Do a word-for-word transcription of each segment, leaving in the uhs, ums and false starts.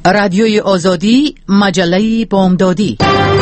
رادیوی آزادی، مجله بامدادی.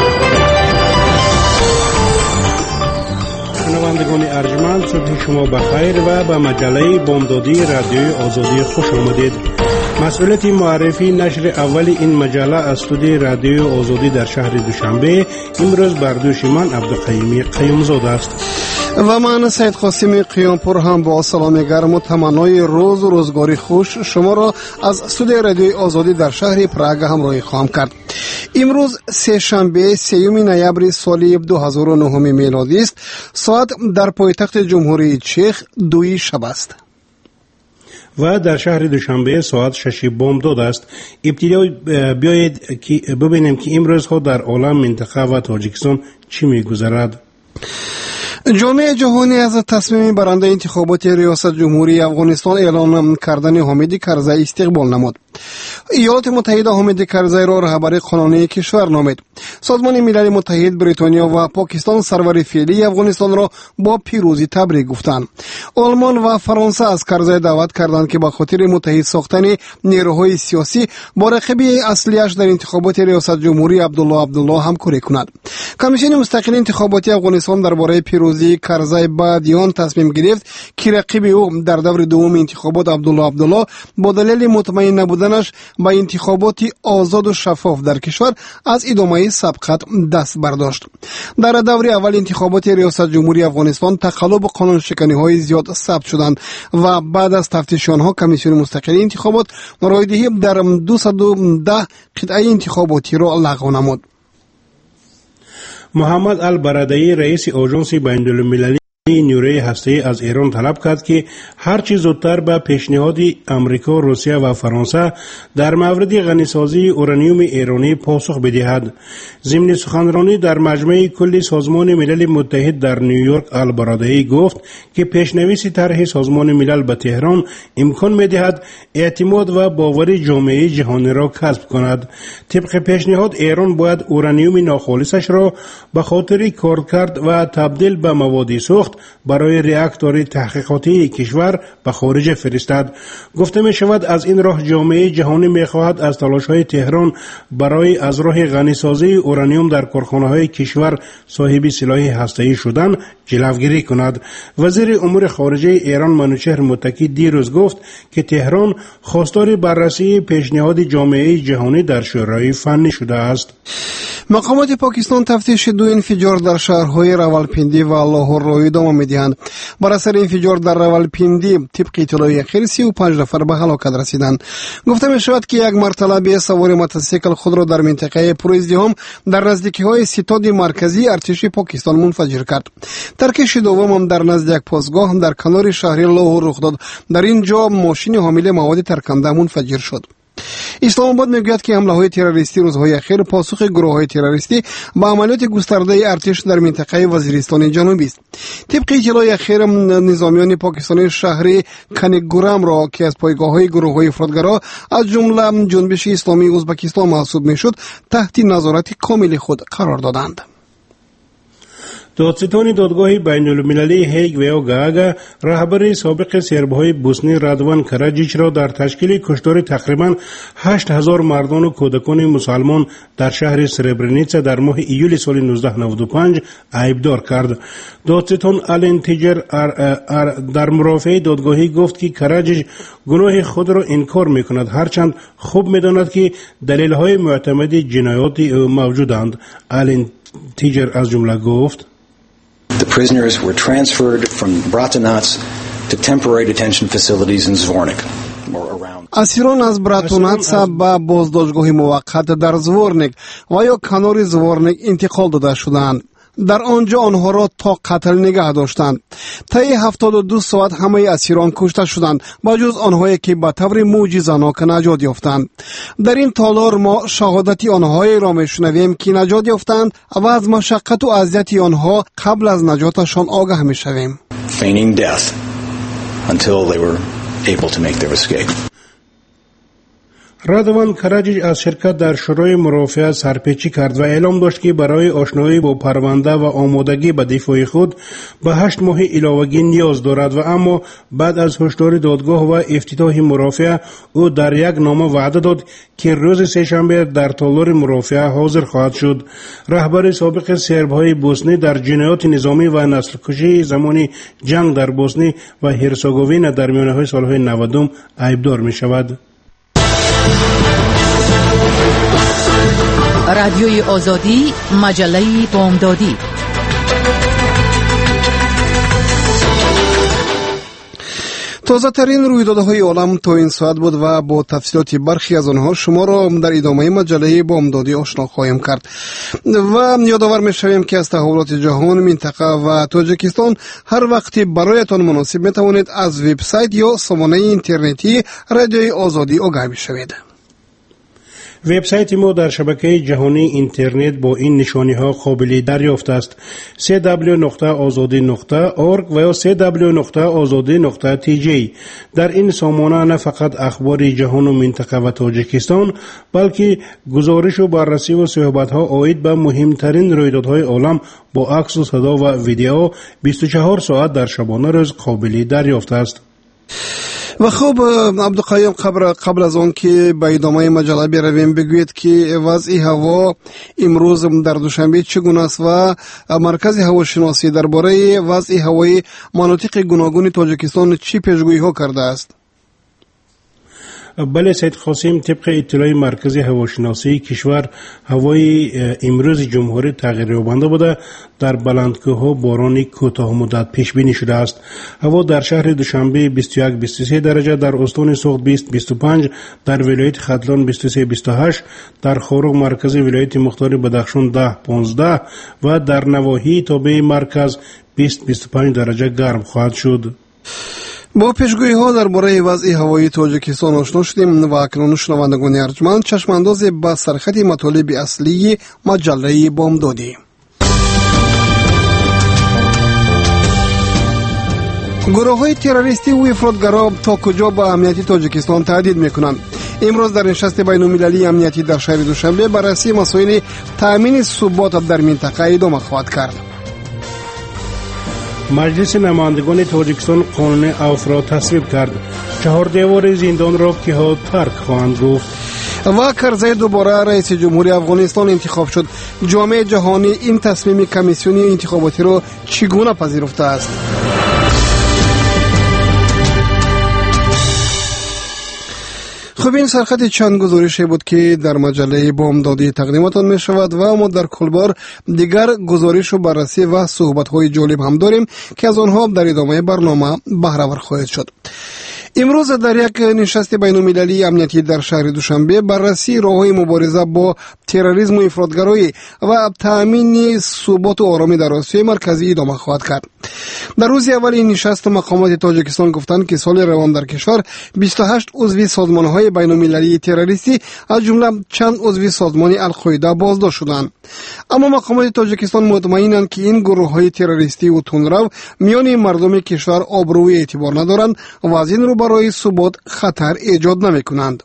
شنوندگان ارجمند، صبح شما بخیر و به مجله بامدادی رادیوی آزادی خوش آمدید. مسئولیت معرفی نشر اول این مجله از استودیوی رادیوی آزادی در شهر دوشنبه امروز بر دوش من عبدالقیوم قیومزاده است و من سید قاسم قیامپور هم با سلام گرم و تمنای روز و روزگاری خوش شما را از استودیوی رادیوی آزادی در شهر پراگ همراهی خواهم کرد. امروز سه شنبه سیوم نوامبر سال دو هزار و نه میلادی است. ساعت در پایتخت جمهوری چک دوی شب است و در شهر دوشنبه ساعت شش بامداد است. ابتدا بیایید که ببینیم که امروز ها در عالم، منطقه و تاجیکستان چی میگذرد. جامعه جهانی از تصمیم برنده انتخابات ریاست جمهوری افغانستان اعلان کردن حامد کرزی استقبال نمود. ایالات متحده حامد کرزی را رهبر قانونی کشور نامید. سازمان ملل متحد، بریتانیا و پاکستان سرور فعلی افغانستان را با پیروزی تبریک گفتند. آلمان و فرانسه از کرزی دعوت کردند که به خاطر متحد ساختن نیروهای سیاسی با رقیب اصلیش در انتخابات ریاست جمهوری عبدالله عبدالله همکاری کند. کمیسیون مستقل انتخاباتی افغانستان درباره پیروزی کرزی بعد آن تصمیم گرفت که رقیب او در دور دوم انتخابات عبدالله عبدالله با دلیل مطمئن نبودنش به انتخابات آزاد و شفاف در کشور از ادامه سبقت دست برداشت. در دور اول انتخابات ریاست جمهوری افغانستان تقلب و قانون شکنی های زیاد ثبت شدند و بعد از تفتیش آنها کمیسیون مستقل انتخابات رایدهی در دویست و ده قطعه انتخاباتی را لغو نمود. محمد البرادعی رئیس آژانس بین‌المللی نیروی هسته‌ای از ایران طلب کرد که هرچی زودتر به پیشنهاد امریکا، روسیه و فرانسه در مورد غنیسازی اورانیوم ایرانی پاسخ بدهد. ضمن سخنرانی در مجمع کل سازمان ملل متحد در نیویورک، البرادعی گفت که پیشنویس طرح سازمان ملل به تهران امکان می‌دهد اعتماد و باور جامعه جهانی را کسب کند. طبق پیشنهاد ایران باید اورانیوم ناخالصش را به خاطر کارکرد و تبدیل به مواد سوخت برای ریاکتور تحقیقاتی کشور به خارج فرستد. گفته می شود از این راه جامعه جهانی می خواهد از تلاش های تهران برای از راه غنیسازی اورانیوم در کارخانه های کشور صاحب سلاح هسته‌ای شدن جلوگیری کند. وزیر امور خارجه ایران منوچهر متکی دیروز گفت که تهران خواستار بررسی پیشنهاد جامعه جهانی در شورای فنی شده است. مقامات پاکستان تفتیش دو انفجار در شهرهای راولپیندی و لاهور را ادامه می‌دهند. بر اثر انفجار در راولپیندی طبق اطلاع اخیر سی و پنج نفر به هلاکت رسیدند. گفته می شود که یک مرتبه سوار موتورسیکل خود را در منطقه پرازدحام در نزدیکی‌های ستاد مرکزی ارتش پاکستان منفجر کرد. ترکش دوم هم در نزد یک پاسگاه در کنار شهر لاهور رخ داد. در اینجا ماشین حامل مواد ترکنده منفجر شد. اسلام آباد میگوید که حمله های تروریستی روزهای اخیر پاسخ گروه های تروریستی با عملیات گسترده ارتش در منطقه وزیرستان جنوبی است. طبق اطلاع اخیر نظامیان پاکستانی شهر کنگورم را که از پایگاه های گروه های افراطگرا از جمله جنبش اسلامی ازبکستان محسوب میشد تحت نظارت کامل خود قرار دادند. دادستان دادگاه بین‌المللی هیگ و گاگا رهبر سابق سربهای بوسنی رادوان کراجیچ را در تشکیل کشتار تقریباً هشت هزار مردان و کودکان مسلمان در شهر سربرنیتسا در ماه ایول سال نوزده نود و پنج عیبدار کرد. دادستان آلن تیجر در مرافعه دادگاهی گفت که کراجیچ گناه خود را انکار میکند، هرچند خوب میداند که دلیل‌های معتمد جنایاتی موجودند. آلن تیجر از جمله گفت: The prisoners were transferred from Bratunats to temporary detention facilities in Zvornik. اسیران از براتوناتس به بازداشتگاه موقت در زورنیک و یا کنار زورنیک انتقال داده شدند. در آنجا آنها را تا قتل نگه داشتند. طی هفتاد و دو ساعت همه اسیران کشته شدند با جز آنهایی که به طور معجزه‌ناک نجات یافتند. در این تالار ما شهادت آنهایی را میشنویم که نجات یافتند و از مشقت و اذیت آنها قبل از نجاتشان آگاه میشویم. Feigning death until they were able to make their escape. رادوان کراجیچ از شرکت در شورای مرافعه سرپیچی کرد و اعلام داشت که برای آشنایی با پرونده و آمادگی به دفاع خود به هشت ماه علاوگی نیاز دارد و اما بعد از هشدار دادگاه و افتتاح مرافعه او در یک نامه وعده داد که روز سه‌شنبه در تالار مرافعه حاضر خواهد شد. رهبر سابق سرب‌های بوسنی در جنایات نظامی و نسل‌کشی زمان جنگ در بوسنی و هرزگوین در میانه سالهای نود عیبدار می شود. رادیوی آزادی، مجله بامدادی. تازه ترین رویدادهای عالم تا این ساعت بود و با تفصیلات برخی از آنها شما را در ادامه مجله بامدادی آشنا خواهیم کرد و یادآور می‌شویم که از تحولات جهان، منطقه و تاجیکستان هر وقتی برایتان مناسب می‌توانید از وبسایت یا سامانه اینترنتی رادیوی آزادی آگاه بشوید. وبسایت ما در شبکه جهانی اینترنت با این نشانی ها قابل دریافت است: دبلیو دبلیو دبلیو نقطه آزادی نقطه اورگ و یا دبلیو دبلیو دبلیو نقطه آزادی نقطه تی جی. در این سامانه نه فقط اخبار جهان و منطقه و تاجیکستان بلکه گزارش و بررسی و صحبت ها عاید به مهمترین رویدادهای عالم با عکس و صدا و ویدیو بیست و چهار ساعت در شبانه روز قابل دریافت است. و خب عبدالقیوم، قبل قبل از آن که به ادامه مجله برویم بگوید که وضع هوا امروز در دوشنبه چگونه است و مرکز هواشناسی درباره وضع هوایی مناطق گوناگون تاجیکستان چی پیشگویی ها کرده است؟ بله سید خاسم، طبق اطلاع مرکز هواشناسی کشور هوای امروز جمهوری تغییر یابنده بوده. در بلندکوها باران کوتاه مدت پیش بینی شده است. هوا در شهر دوشنبه بیست و یک بیست و سه درجه، در استان سوخت بیست بیست و پنج، در ولایت ختلان بیست و سه بیست و هشت، در خورق مرکز ولایت مختار بدخشان ده پانزده و در نواحی تابع مرکز بیست بیست و پنج درجه گرم خواهد شد. با پیشگویی ها درباره وضع هوایی تاجیکستان آشنا شدیم و اکنون شنوندگان ارجمند چشم انداز به سرخط مطالب اصلی مجله بامدادی. گروه های تروریستی و افراطگرا تا کجا به امنیت تاجیکستان تهدید میکنند؟ امروز در نشست بین المللی امنیتی در شهر دوشنبه بررسی مسائل تامین ثبات در منطقه ادامه خواهد کرد. مجلس نمایندگان تاجیکستان قانون اوف را تصویب کرد. چهار دیوار زندان را که ها ترک خواهند گفت. و کرزی دوباره رئیس جمهوری افغانستان انتخاب شد. جامعه جهانی این تصمیم کمیسیون انتخاباتی را چگونه پذیرفته است؟ خب این سرخط چند گزارشی بود که در مجله بامدادی تقدیمتان می شود و ما در کلبار دیگر گزارش و بررسی و صحبت های جالب هم داریم که از آنها در ادامه برنامه بهره ور خواهد شد. امروز در یک نشست بین المللی امنیتی در شهر دوشنبه بررسی راه‌های مبارزه با تروریسم و افراطگرایی و تامین ثبات و آرامی در آسیای مرکزی ادامه خواهد کرد. در روز اول این نشست مقامات تاجیکستان گفتند که سال روان در کشور بیست و هشت عضو سازمان‌های بین المللی تروریستی از جمله چند عضو سازمان القاعده بازداشت شدند. اما مقامات تاجیکستان مطمئنند که این گروه‌های تروریستی و تندرو میان مردم کشور آبروی اعتبار ندارند و از این رو برای ثبات خطر ایجاد نمی‌کنند.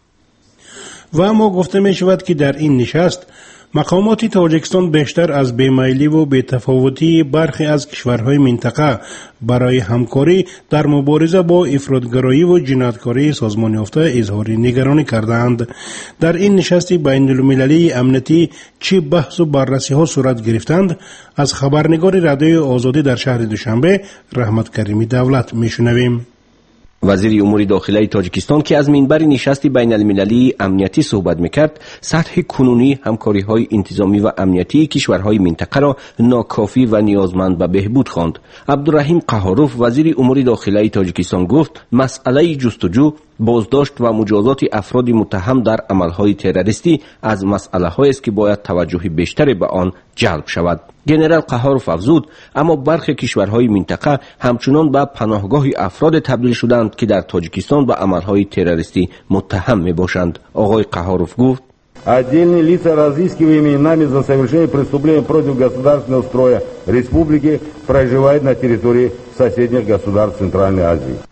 و اما گفته می شود که در این نشست مقامات تاجیکستان بیشتر از بیمیلی و بی‌تفاوتی برخی از کشورهای منطقه برای همکاری در مبارزه با افراطگرایی و جنایتکاری سازمان یافته اظهار نگرانی کردند. در این نشست بین المللی امنیتی چه بحث و بررسی ها صورت گرفتند؟ از خبرنگار رادیوی آزادی در شهر دوشنبه رحمت کریمی دولت میشنویم. وزیر امور داخلی تاجیکستان که از منبر نشست بین المللی امنیتی صحبت میکرد، سطح کنونی همکاری های انتظامی و امنیتی کشورهای منطقه را ناکافی و نیازمند به بهبود خواند. عبدالرحیم قهاروف وزیر امور داخلی تاجیکستان گفت مسئله جستجو، بازداشت و مجازات افراد متهم در عملهای تروریستی از مسئله‌هایی است که باید توجه بیشتری به آن جلب شود. ژنرال قهاروف افزود اما برخی کشورهای منطقه همچنان به پناهگاه افراد تبدیل شدند که در تاجیکستان به عملهای تروریستی متهم می باشند. آقای قهاروف گفت отдельные лица, разыскиваемые нами за совершение преступлений против государственного строя республики, проживают на территории соседних государств Центральной Азии.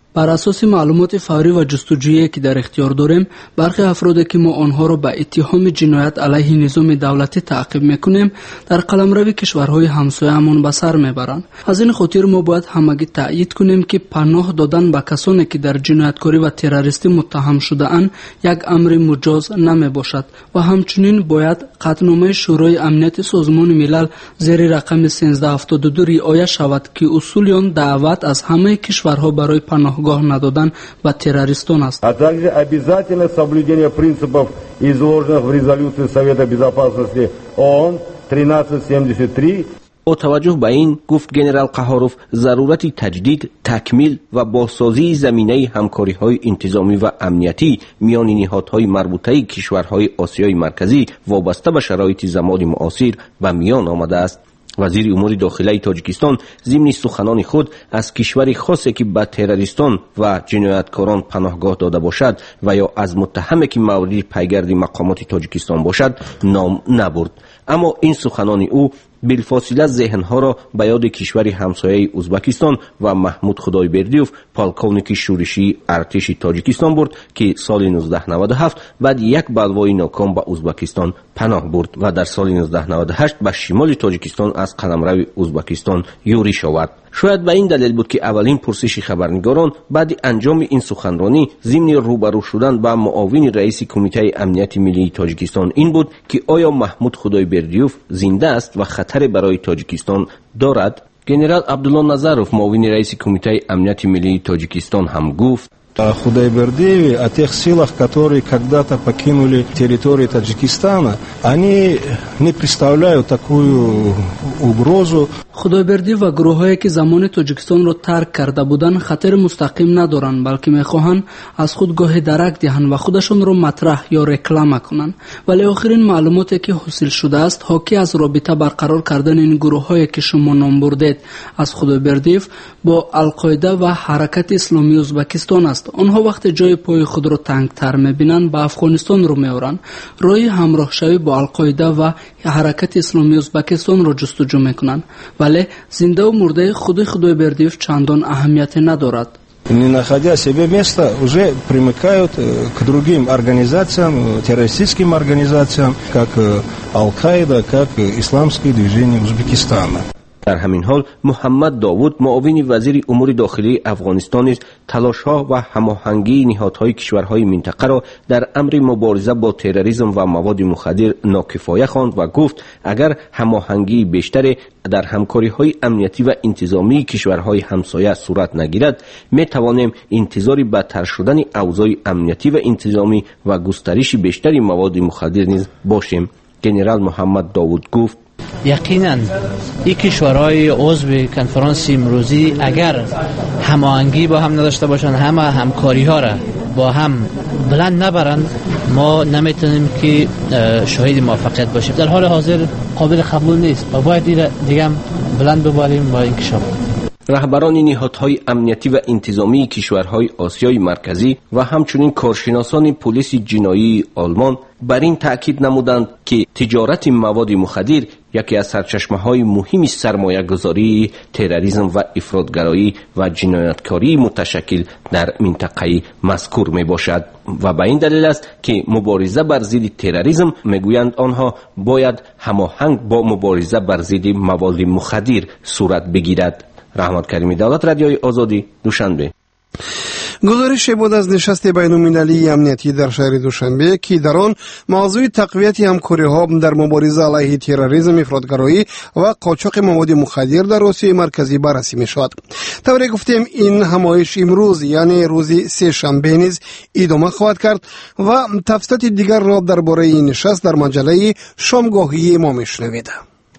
بر اساس معلومات فوری و جستجویی که در اختیار داریم، برخی افرادی که ما آنها را به اتهام جنایت علیه نظام دولتی تعقیب میکنیم در قلمرو کشورهای همسایه‌مان به سر میبرند. از این خاطر ما باید همگی تأیید کنیم که پناه دادن به کسانی که در جنایتکاری و تروریستی متهم شده اند یک امر مجاز نمی باشد و همچنین باید قطعنامه شورای امنیت سازمان ملل زیر رقم سیزده هفتاد و دو رعایت شود که اصول آن دعوت از همه کشورها برای پناهگاه ندادن به تروریستان است. А также обязательное соблюдение принципов, изложенных в резолюции Совета Безопасности ООН тринадцать семьдесят три. با توجه به این گفت گنرال قهاروف ضرورت تجدید، تکمیل و بازسازی زمینه همکاری‌های انتظامی و امنیتی میان نهادهای مربوطه کشورهای آسیای مرکزی وابسته به شرایط زمان معاصر به میان آمده است. وزیر امور داخلی تاجیکستان ضمن سخنان خود از کشور خاصی که به تروریستان و جنایتکاران پناهگاه داده باشد و یا از متهمی که مورد پیگرد مقامات تاجیکستان باشد نام نبرد، اما این سخنان او بالفاصله ذهنها را به یاد کشور همسایه ازبکستان و محمود خدایبردیوف پالکونیک شورشی ارتش تاجیکستان برد که سال نوزده نود و هفت بعد یک بلوای ناکام به ازبکستان پناه برد و در سال نوزده نود و هشت به شمال تاجیکستان از قلمرو ازبکستان یورش آورد. شاید به این دلیل بود که اولین پرسش خبرنگاران بعد انجام این سخنرانی ضمن روبرو شدن با معاون رئیس کمیته امنیت ملی تاجیکستان این بود که آیا محمود خدایبردیوف زنده است و خطر برای تاجیکستان دارد؟ گنرال عبدالله نظروف معاون رئیس کمیته امنیت ملی تاجیکستان هم гуфт: О Худайбердиеве, о тех силах, которые когда-то покинули территорию Таджикистана, они не представляют такую угрозу. خدایبردی و گروهایی که زمان تاجیکستان را ترک کرده بودند خطر مستقیم ندارند، بلکه میخواهند از خود گاه درک دهند و خودشان را مطرح یا رکلام کنند. ولی آخرین معلوماتی که حاصل شده است حاکی از رابطه برقرار کردن این گروهایی که شما نام بردید از خدایبردی با القاعده و حرکت اسلامی ازبکستان است. آنها وقتی جای پای خود را تنگتر میبینند به افغانستان رو میارند، راه همراه شوی با القاعده و حرکت اسلامی ازبکستان را جستجو میکنند. ولی زنده و مرده خود Худайбердиев чандон اهمیت ندارد. Не находя себе места, уже примыкают к другим организациям, террористическим организациям, как Аль-Каида, как исламское движение Узбекистана. در همین حال محمد داوود معاون وزیر امور داخلی افغانستان نیز تلاش‌ها و هماهنگی نهادهای کشورهای منطقه را در امر مبارزه با تروریسم و مواد مخدر ناکفایه خواند و گفت اگر هماهنگی بیشتر در همکاری‌های امنیتی و انتظامی کشورهای همسایه صورت نگیرد می توانیم انتظار بدتر شدن اوضاع امنیتی و انتظامی و گسترش بیشتر مواد مخدر نیز باشیم. گنرال محمد داوود گفت: یقینا این کشورهای عضو کنفرانس امروزی اگر هماهنگی با هم نداشته باشند، همه همکاری ها را با هم بلند نبرند، ما نمیتونیم که شاهد موفقیت باشیم. در حال حاضر قابل قبول نیست و باید دیگه هم بلند ببریم با این کشور. رهبران نهادهای امنیتی و انتظامی کشورهای آسیای مرکزی و همچنین کارشناسان پلیس جنایی آلمان بر این تأکید نمودند که تجارت مواد مخدر یکی از سرچشمه‌های مهم سرمایه گذاری، تروریسم و افراطگرایی و جنایتکاری متشکل در منطقه مذکور می باشد و به این دلیل است که مبارزه بر ضد تروریسم میگویند آنها باید هماهنگ با مبارزه بر ضد مواد مخدر صورت بگیرد. رحمت کریمی، دولت رادیوی آزادی، دوشنبه. گزارش بود از نشست بین‌المللی امنیتی در شهر دوشنبه که در آن موضوع تقویت همکاری‌ها در مبارزه علیه تروریسم، افراطگرایی و قاچاق مواد مخدر در آسیای مرکزی بررسی می‌شود. طوری گفتیم این همایش امروز یعنی روز سه شنبه نیز ادامه خواهد کرد و تفصیلات دیگر را درباره این نشست در مجله شامگاهی ما می‌شنوید.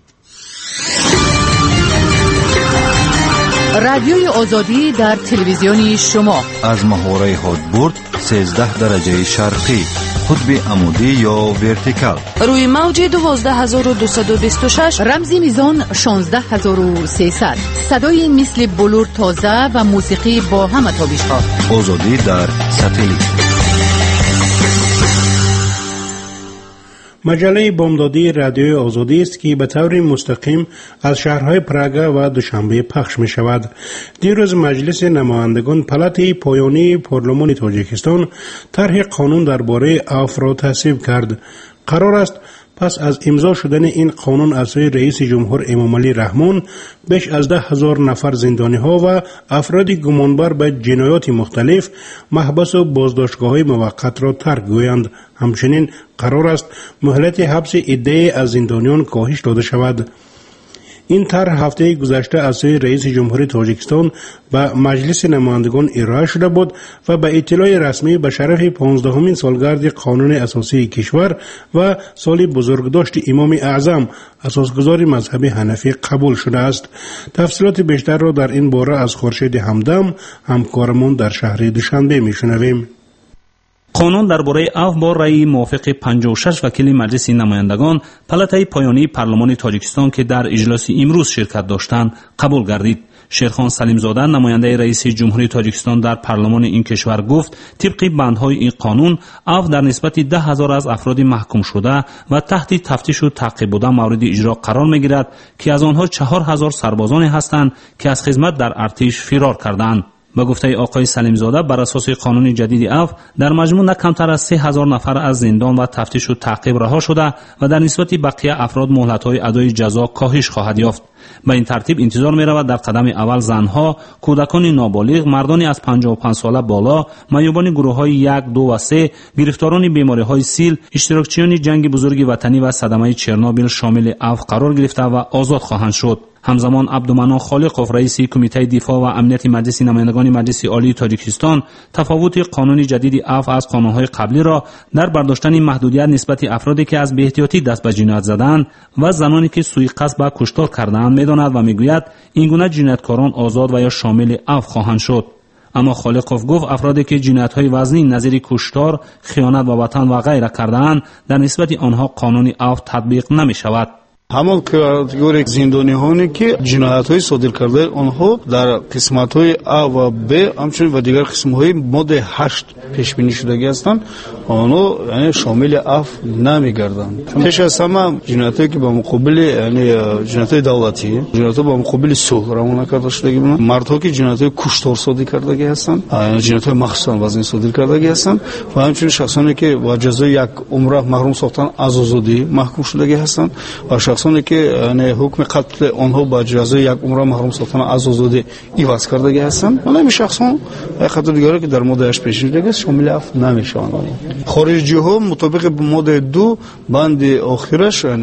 رادیوی آزادی در تلویزیونی شما از محوره هادبورد سیزده درجه شرقی، قطب عمودی یا ورتیکال، روی موج دوازده هزار و دویست و بیست و شش، رمزی میزان شانزده هزار و سیصد، صدای مثل بلور تازه و موسیقی با همه تابش ها. آزادی در ساتلیت. مجله بامدادی رادیوی آزادی است که به طور مستقیم از شهرهای پراگا و دوشنبه پخش می شود. دیروز مجلس نمایندگان پلات پایانی پارلمان تاجیکستان طرح قانون درباره عفو را تصویب کرد. قرار است پس از امضا شدن این قانون از سوی رئیس جمهور امامعلی رحمان بیش از ده هزار نفر زندانی ها و افراد گمانبر به جنایات مختلف محبس و بازداشتگاه های موقت را ترک گویند. همچنین قرار است مهلت حبس عده‌ای از زندانیان کاهش داده شود. این طرح هفته گذشته از سوی رئیس جمهور تاجیکستان به مجلس نمایندگان ارائه شده بود و به اطلاع رسمی به شرف پانزدهمین سالگرد قانون اساسی کشور و سال بزرگداشت امام اعظم اساسگزار مذهب حنفی قبول شده است. تفصیلات بیشتر را در این باره از خورشید همدم همکارمان در شهر دوشنبه میشنویم. قانون درباره عفو با رأی موافق پنجاه و شش وکیل مجلس نمایندگان پلاتای پایانی پارلمان تاجیکستان که در اجلاس امروز شرکت داشتند قبول گردید. شیرخان سلیم زاده نماینده رئیس جمهوری تاجیکستان در پارلمان این کشور گفت طبق بندهای این قانون عفو در نسبت ده هزار از افراد محکوم شده و تحت تفتیش و تعقیب بوده مورد اجرا قرار میگیرد که از آنها چهار هزار سربازانی هستند که از خدمت در ارتش فرار کردند. با گفته آقای سلیم زاده بر اساس قانون جدید عفو در مجموع نه کمتر از سه هزار نفر از زندان و تفتیش و تعقیب رها شده و در نسبت بقیه افراد مهلت‌های ادای جزا کاهش خواهد یافت. به این ترتیب انتظار می رود در قدم اول زنها، کودکان نابالغ، مردانی از پنجاه و پنج ساله بالا، معیوبان گروه‌های یک، دو و سه، گرفتاران بیماری‌های سیل، اشتراکچیان جنگ بزرگ وطنی و صدمه چرنوبیل شامل عفو قرار گرفته و آزاد خواهند شد. همزمان عبدالمنان خالقوف رئیس کمیته دفاع و امنیت مجلس نمایندگان مجلس عالی تاجیکستان تفاوت قانون جدید عفو از قانون‌های قبلی را در برداشتن محدودیت نسبت افرادی که از بی‌احتیاطی دست به جنایت زدند و زنانی که سوء قصد به کشتار کردند می‌داند و می‌گوید این گونه جنایتکاران آزاد و یا شامل عفو خواهند شد. اما خالقوف گفت افرادی که جنایت‌های وزنی نظیر کشتار، خیانت به وطن و غیره کرده‌اند در نسبت آنها قانون عفو تطبیق نمی‌شود. همون کاتگوری زندانیانی که جنایت‌های صادر کرده آنها در قسمت‌های آ و ب همچنین و دیگر قسم‌های ماده هشت پیش بینی شده هستند آنها یعنی شامل عفو نمی‌گردند. پیش از همه جنایت‌هایی که با مقابل یعنی جنایت‌های دولتی جنایت‌ها با مقابل صلح رامون کرده شده بودند، مردها که جنایت‌های کشتار صادر کرده هستند جنایت‌های مخصوصاً وزنی صادر کرده هستند و همچنین شخصانی که با جزای یک عمر محروم ساختن از آزادی محکوم شده هستند و شخصانی که یعنی حکم قتل آنها با جزای یک عمر محروم ساختن از آزادی ایواز کرده هستند. ولی این شخصان خاطر دیگری که در ماده اش پیش شده است شامل عفو نمیشوند. خارجی‌ها مطابق با ماده دو بند آخرش یعنی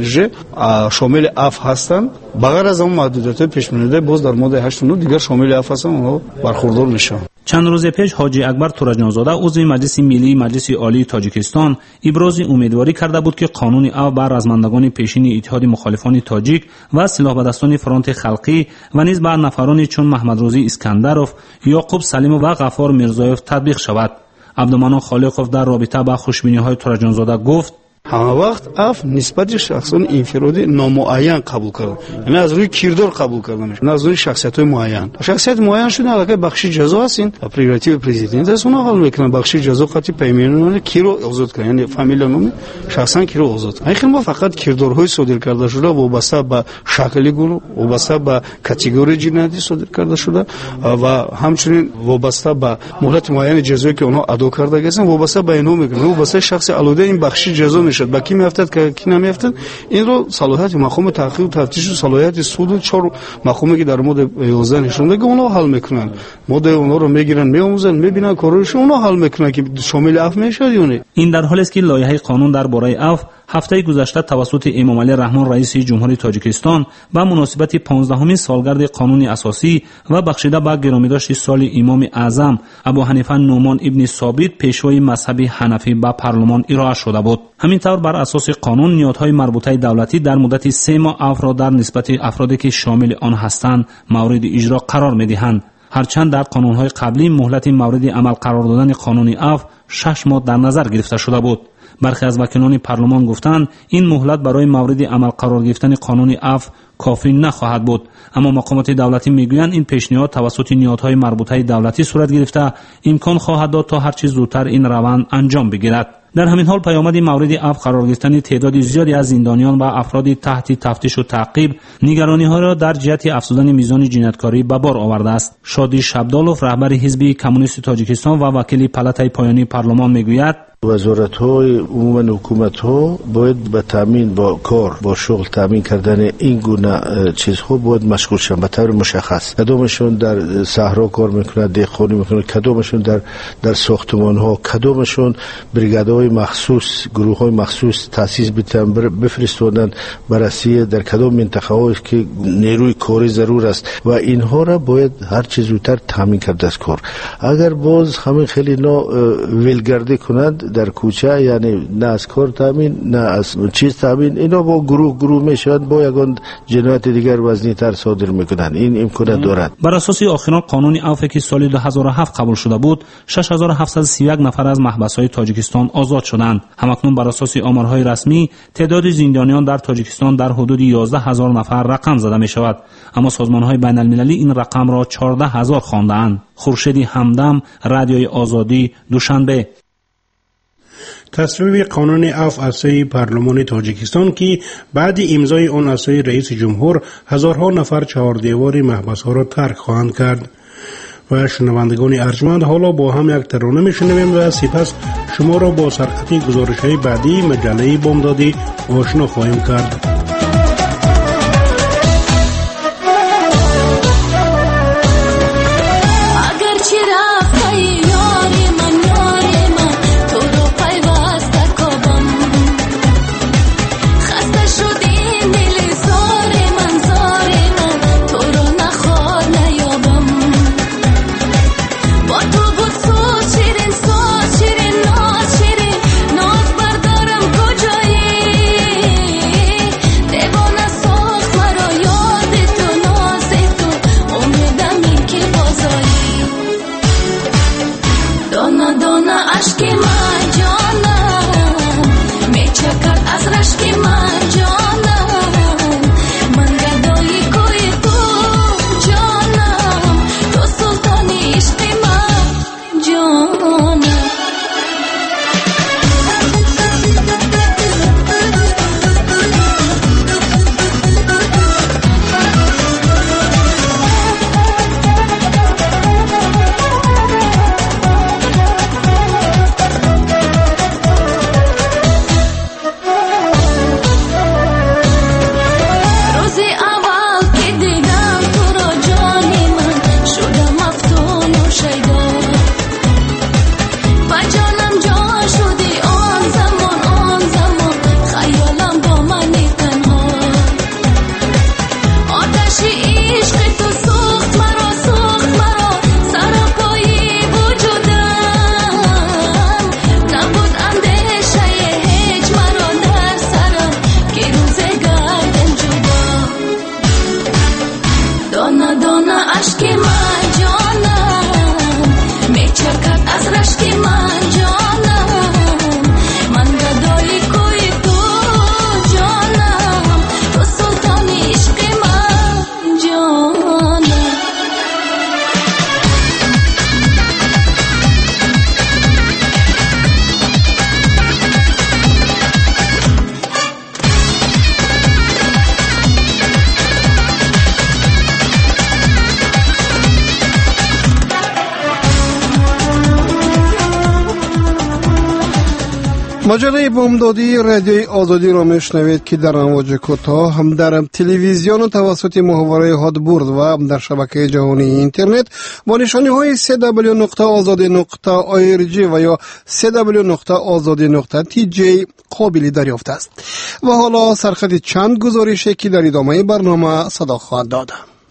شامل عفو هستند. بغیر از اون محدودیت پیش بینی باز در ماده هشت و نه دیگر شامل عفو هستند اونها برخوردار میشن. چند روز پیش حاجی اکبر تورجانزاده عضو مجلس ملی مجلس عالی تاجیکستان ابراز امیدواری کرده بود که قانون عفو بر رزمندگان پیشین اتحاد مخالفان تاجیک و سلاح به دستان فرانت خلقی و نیز بر نفرانی چون محمد روزی اسکندروف، یعقوب سلیم و غفار میرزایف تطبیق شود. عبدالمنان خالقوف در رابطه با خوشبینی‌های تورجانزاده گفت همه وقت عفو نسبت شخصان انفرادی نامعین قبول کرد، یعنی از روی کردار قبول کرده میشه، نه از روی شخصیت های معین. شخصیت معین شده علاقه بخشی جزا هستین پریوراتیو پرزیدنت است اونها حال میکنن بخشی جزا قطعی پیمانونه کی رو آزاد کنن، یعنی فامیلا نومی شخصا کی رو آزاد کنن. خیلی ما فقط کردارهای صادر کرده شده وابسته به شکل گروه، وابسته به کاتگوری جنایتی صادر کرده شده و همچنین وابسته به مهلت معین جزایی که اونها ادا کرده هستن وابسته به اینو میکنن. وابسته شخص الوده این بخشی جزا شد با کی میافتد که کی نمیافتد این رو صلاحیت مقام تحقیق و تفتیش و صلاحیت سود و چهار مقامی که در مورد یازده نشون داده اونها حل میکنن، مورد اونها رو میگیرن میآموزن میبینن کارش اونها حل میکنن که شامل عفو میشه یا نه. این در حالی است که لایحه قانون درباره عفو هفته گذشته توسط امامعلی رحمان رئیس جمهوری تاجیکستان به مناسبت پانزدهمین سالگرد قانون اساسی و بخشیده به گرامیداشت سال امام اعظم ابو حنیفه نعمان ابن ثابت پیشوای مذهب حنفی به پارلمان ارائه شده بود. همینطور بر اساس قانون نیازهای مربوطه دولتی در مدت سه ماه عفو را در نسبت افرادی که شامل آن هستند مورد اجرا قرار می‌دهند. هرچند در قانون‌های قبلی مهلت مورد عمل قرار دادن قانون عفو شش ماه در نظر گرفته شده بود. برخی از وکیلان پارلمان گفتند این مهلت برای مورد عمل قرار گرفتن قانون عفو کافی نخواهد بود. اما مقامات دولتی میگویند این پیشنهاد توسط نهادهای مربوطه دولتی صورت گرفته امکان خواهد داد تا هر چه زودتر این روند انجام بگیرد. در همین حال پیامد مورد عفو قرار گرفتن تعداد زیادی از زندانیان و افراد تحت تفتیش و تعقیب نگرانی ها را در جهت افزودن میزان جنایتکاری به بار آورده است. شادی شبدالوف رهبر حزب کمونیست تاجیکستان و وکیل پالاتای پایانی پارلمان میگوید وزارت‌های عموما حکومت‌ها باید به تامین با کار با شغل تامین کردن این گونه چیزها باید مشغول شوند به طور مشخص. کدومشون در صحرا کار میکنه، دهخانی میکنه، کدومشون در در ساختمان‌ها، کدومشون بریگادهای مخصوص، گروه‌های مخصوص تأسیس بتن بفرستونن بررسی در کدام منطقه‌ها که نیروی کاری ضرور است و اینها را باید هر چه زودتر تامین کرد از کار. اگر باز همین خیلی نا ولگردی کنند در کوچه، یعنی نه از کار تامین نه از چیز تامین، اینا با گروه گروه میشن با یگان جنایت دیگر وزنی تر صادر میکنن. این امکان دارد. بر اساس آخرین قانون عفو که سال دو هزار و هفت قبول شده بود، شش هزار و هفتصد و سی و یک نفر از محبس‌های تاجیکستان آزاد شدند. همکنون بر اساس آمارهای رسمی تعداد زندانیان در تاجیکستان در حدود یازده هزار نفر رقم زده می شود، اما سازمان‌های بین‌المللی این رقم را چهارده هزار خوانده‌اند. خورشید همدم، رادیوی آزادی، دوشنبه. تصویب قانون عفو از سوی پارلمان تاجیکستان که بعد امضای آن از سوی رئیس جمهور هزارها نفر چهار دیوار محبس‌ها را ترک خواهند کرد. و شنوندگان ارجمند، حالا با هم یک ترانه میشنویم و سپس شما را با سرخط گزارش‌های بعدی مجله بامدادی آشنا خواهیم کرد. مجله بامدادی رادیوی آزادی را میشنوید که در امواج کوتاه هم در تلویزیون و توسط محوره هادبورد و در شبکه جهانی اینترنت با نشانی های سی دبلیو نقطه آزادی نقطه آی آر جی و یا سی دبلیو نقطه آزادی نقطه تی جی قابل دریافت است. و حالا سرخط چند گزارشی که در ادامه برنامه صدا خواهد داد.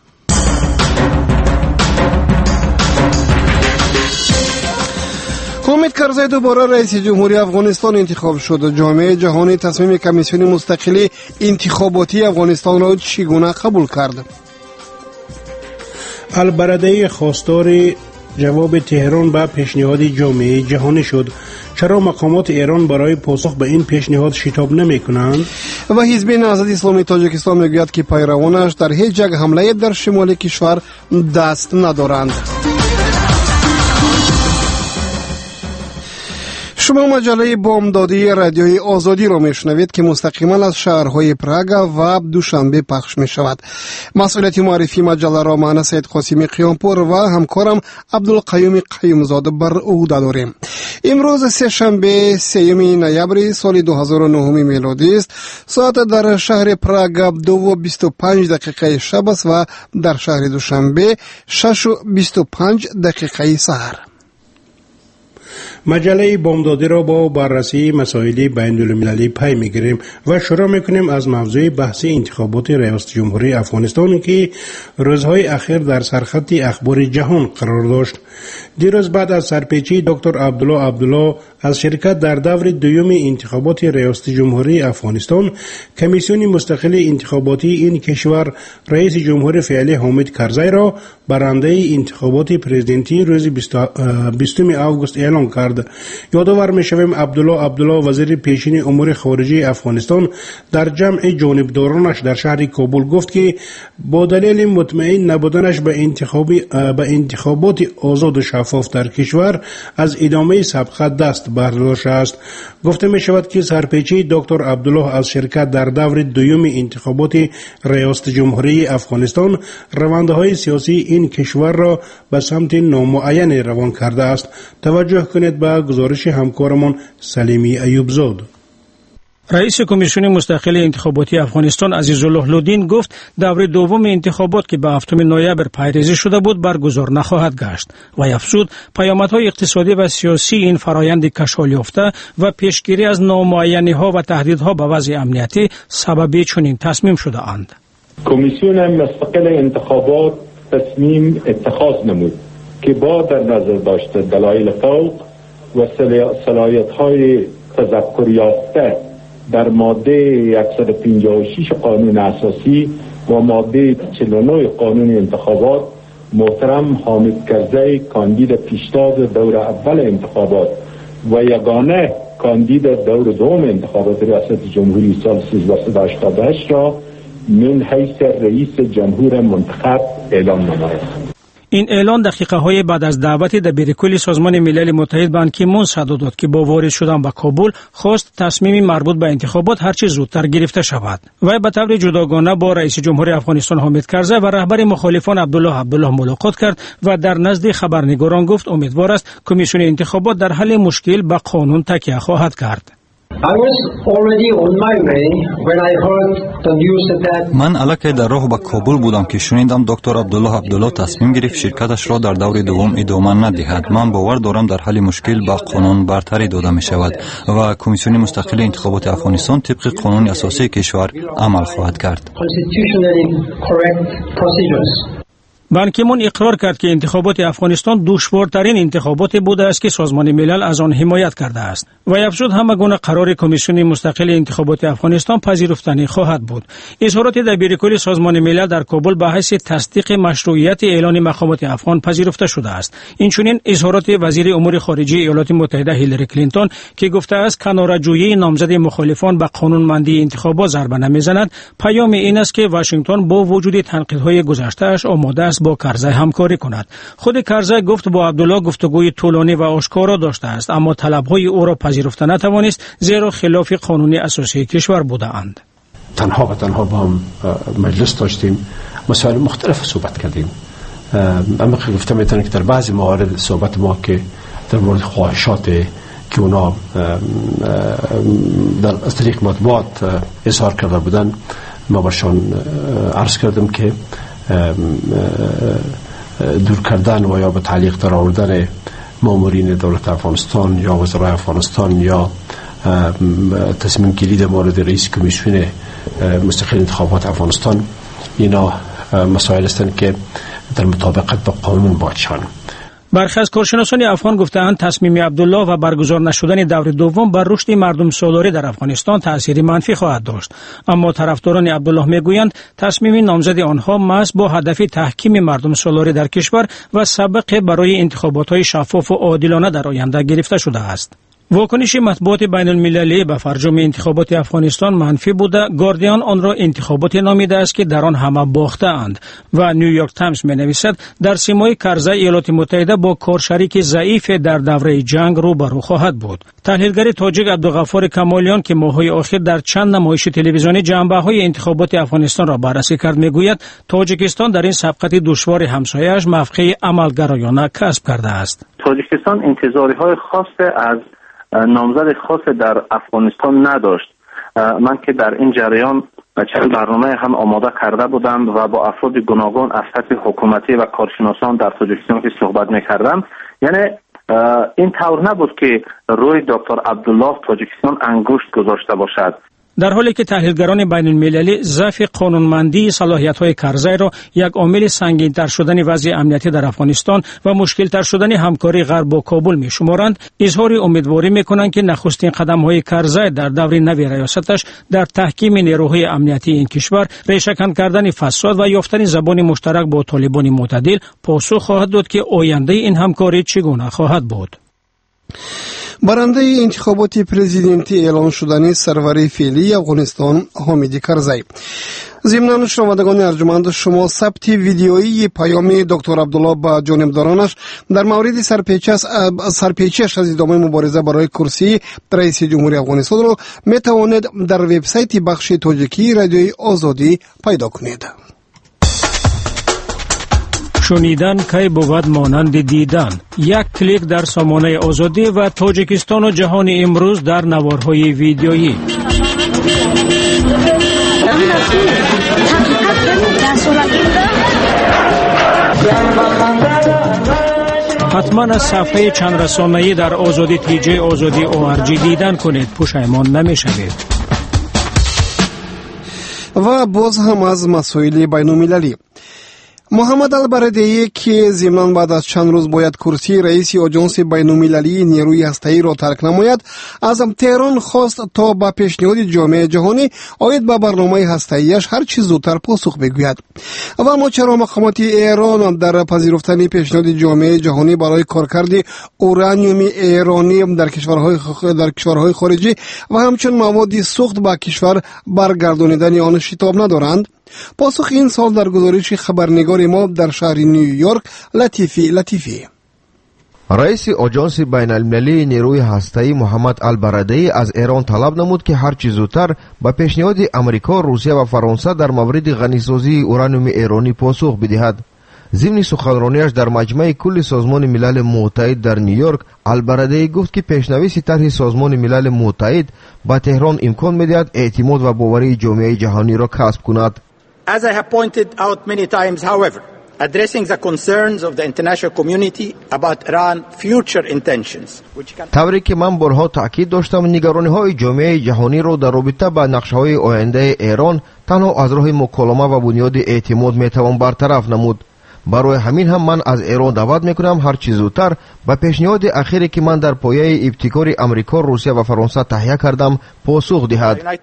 حامد کرزی دوباره رئیس جمهوری افغانستان انتخاب شد. جامعه جهانی تصمیم کمیسیون مستقل انتخاباتی افغانستان را چگونه قبول کرد؟ البرده خواستار جواب تهران به پیشنهاد جامعه جهانی شد. چرا مقامات ایران برای پاسخ به این پیشنهاد شتاب نمی کنند؟ و حزب نهضت اسلامی تاجیکستان میگوید که پیروانش در هیچ یک حمله در شمال کشور دست ندارند. شما مجله بامدادی رادیوی آزادی را میشنوید که مستقیما از شهرهای پراگ و دوشنبه پخش می شود. مسئولیت معرفی مجله را من سید قاسمی قیامپور و همکارم عبدالقیوم قیومزاده بر عهده داریم. امروز سه شنبه سیوم نوامبر سال دو هزار و نه میلادی است. ساعت در شهر پراگ دو و بیست و پنج دقیقه شب است و در شهر دوشنبه شش و بیست و پنج دقیقه سحر. مجله بامدادی را با بررسی مسائل بین المللی پی میگیریم و شروع میکنیم از موضوع بحث انتخابات ریاست جمهوری افغانستان که روزهای اخیر در سرخط اخبار جهان قرار داشت. دیروز بعد از سرپیچی دکتر عبدالله عبدالله از شرکت در دور دوم انتخابات ریاست جمهوری افغانستان، کمیسیون مستقل انتخاباتی این کشور رئیس جمهور فعلی حامد کرزی را برنده انتخابات پرزیدنتی روز بیستم آگوست اعلام کرد. یادآور می‌شویم عبدالله عبدالله وزیر پیشین امور خارجه افغانستان در جمع جانبدارانش در شهر کابل گفت که با دلیل مطمئن نبودنش به انتخابی به انتخابات آزاد و شفاف در کشور از ادامه سابقه دست برداشته است. گفته می شود که سرپیچی دکتر عبدالله از شرکت در دور دوم انتخابات ریاست جمهوری افغانستان روندهای سیاسی این کشور را به سمت نامعین روان کرده است. توجه کنید به گزارش همکارمان سلیمی ایوبزاد. رئیس کمیسیون مستقل انتخاباتی افغانستان عزیزالله لودین گفت دور دوم انتخابات که به هفتم نوامبر پیریزی شده بود برگزار نخواهد گشت و افزود پیامدهای اقتصادی و سیاسی این فرایند کشال یافته و پیشگیری از نامعینی‌ها و تهدیدها به وضع امنیتی سبب چنین تصمیم شده اند. کمیسیون مستقل انتخابات تصمیم اتخاذ نمود که با در نظر داشته دلایل فوق و صلاحیت‌های تذکر یافته در ماده صد و پنجاه و شش قانون اساسی و ماده چهل و نه قانون انتخابات محترم حامد کرزی کاندید پیشتاز دور اول انتخابات و یگانه کاندید دور دوم انتخابات ریاست جمهوری سال سیزده هشتاد و هشت را من حیث رئیس جمهور منتخب اعلام نماید. این اعلان دقیقه های بعد از دعوت دبیرکل سازمان ملل متحد بان کی مون صادر داد که با وارد شدن به کابل خواست تصمیم مربوط به انتخابات هرچه زودتر گرفته شود. و به طور جداگانه با رئیس جمهور افغانستان حامد کرزی و رهبر مخالفان عبدالله عبدالله ملاقات کرد و در نزد خبرنگاران گفت امیدوار است کمیسیون انتخابات در حل مشکل به قانون تکیه خواهد کرد. من الکی در راه به کابل بودم که شنیدم دکتر عبدالله عبدالله تصمیم گرفت شرکتش را در دور دوم ادامه ندهد. من باور دارم در حل مشکل به قانون برتری داده می شود و کمیسیون مستقل انتخابات افغانستان طبق قانون اساسی کشور عمل خواهد کرد. بان کی مون اقرار کرد که انتخابات افغانستان دشوارترین انتخابات بوده است که سازمان ملل از آن حمایت کرده است و افزود همه گونه قرار کمیسیون مستقل انتخابات افغانستان پذیرفتنی خواهد بود. اظهارات دبیرکل سازمان ملل در کابل به حیث تصدیق مشروعیت اعلان مقامات افغان پذیرفته شده است. اینچنین اظهارات وزیر امور خارجه ایالات متحده هیلاری کلینتون که گفته است کناره‌جویی نامزد مخالفان به قانونمندی انتخابات ضربه نمیزند، پیام این است که واشنگتن با وجود تنقیدهای گذشته‌اش آماده است با کرزی همکاری کند. خود کرزی گفت با عبدالله گفتگوی طولانی و آشکارا داشته است، اما طلب‌های او را پذیرفته نتوانست زیرا خلاف قانون اساسی کشور بودند. تنها و تنها با هم مجلس داشتیم، مسائل مختلف صحبت کردیم. اما گفته میتونه که در بعضی موارد صحبت ما که در مورد خواهشات که اونا در از طریق مطبوعات اظهار کرده بودن، ما برشان عرض کردم که دور کردن و یا به تعلیق در آوردن مامورین دولت افغانستان یا وزرای افغانستان یا تصمیم گیری در مورد رئیس کمیسیون مستقل انتخابات برخی از کارشناسان افغان گفتند تصمیم عبدالله و برگزار نشدن دور دوم بر رشد مردم سالاری در افغانستان تأثیر منفی خواهد داشت، اما طرفداران عبدالله میگویند تصمیم نامزد آنها محض با هدف تحکیم مردم سالاری در کشور و سبق برای انتخابات‌های شفاف و عادلانه در آینده گرفته شده است. واکنش مطبوعات بین المللی به فرجام انتخابات افغانستان منفی بوده. گاردیان آن را انتخابات نامیده است که در آن همه باخته اند و نیویورک تایمز می نویسد در سیمای کرزی ایالات متحده با کارشریک ضعیف در دوره جنگ روبرو خواهد بود. تحلیلگر تاجیک عبدالغفار کمالیان که ماه‌های اخیر در چند نمایش تلویزیونی جنبه‌های انتخابات افغانستان را بررسی کرد میگوید تاجیکستان در این سبقت دشوار همسایه‌اش موقع عملگرایانه کسب کرده است. تاجیکستان انتظارهای خاص از نامزد خاص در افغانستان نداشت. من که در این جریان چند برنامه هم آماده کرده بودم و با افراد گوناگون از سطح حکومتی و کارشناسان در تاجیکستان که صحبت میکردم، یعنی این طور نبود که روی دکتر عبدالله تاجیکستان انگشت گذاشته باشد. در حالی که تحلیلگران بین المللی ضعف قانونمندی صلاحیت‌های کرزی را یک عامل سنگین‌تر شدن وضع امنیتی در افغانستان و مشکل‌تر شدن همکاری غرب با کابل می‌شمارند، اظهار امیدواری می‌کنند که نخستین قدم‌های کرزی در دور نوی ریاستش در تحکیم نیروهای امنیتی این کشور، ریشه‌کن کردن فساد و یافتن زبان مشترک با طالبان معتدل پاسخ خواهد داد که آینده این همکاری چگونه خواهد بود. برنده انتخابات پرزیدنتی اعلان شدنی سرور فعلی افغانستان حامد کرزی. ضمناً شنوندگان ارجمند، شما ثبت ویدیویی پیام دکتر عبدالله با جانبدارانش در مورد سرپیچیش از ادامه مبارزه برای کرسی رئیس جمهوری افغانستان را می توانید در وبسایت بخش تاجیکی رادیوی آزادی پیدا کنید. شنیدن کی بود مانند دیدن. یک کلیک در سامانه آزادی و تاجیکستان و جهان امروز در نوارهای ویدیویی. حتما از صفحه چند رسانه‌ای در آزادی تی جی آزادی او آر جی دیدن کنید، پشیمان نمی‌شوید. و باز هم از مسائل بین‌المللی. محمد البرادعی که ضمناً بعد از چند روز باید کرسی رئیس آژانس بین‌المللی نیروی هسته‌ای را ترک نماید، از تهران خواست تا با پیشنهاد جامعه جهانی آید به برنامه هسته‌ایش هر چیز زودتر پاسخ بگوید. و اما چرا مقامات ایران در پذیرفتن پیشنهاد جامعه جهانی برای کارکرد اورانیوم ایرانی در کشورهای در کشورهای خارجی و همچنین مواد سوخت به کشور برگردانیدن آن شتاب ندارند؟ پاسخ این سال در گزارش خبرنگار ما در شهر نیویورک لطیفی لطیفی. رئیس آژانس بین المللی نیروی هسته‌ای محمد البرادعی از ایران طلب نمود که هر چه زودتر به پیشنهاد امریکا، روسیه و فرانسه در مورد غنیسازی اورانیوم ایرانی پاسخ بدهد. ضمن سخنرانیش در مجمع کل سازمان ملل متحد در نیویورک، البرادعی گفت که پیشنویس طرح سازمان ملل متحد به تهران امکان می‌دهد اعتماد و باوری جامعه جهانی را کسب کند. As I have pointed out many times, however, addressing the concerns of the international community about Iran's future intentions. طوری که من بارها تأکید داشتم، نگرانی‌های جامعه جهانی را در رابطه با نقشه‌های آینده ایران تنها از راه مکالمه و بنیاد اعتماد میتوان برطرف نمود. برای همین هم من از ایران دعوت میکنم هر چه زودتر به پیشنهاد اخیری که من در پایه ابتکار امریکا، روسیه و فرانسه تهیه کردم پاسخ دهد.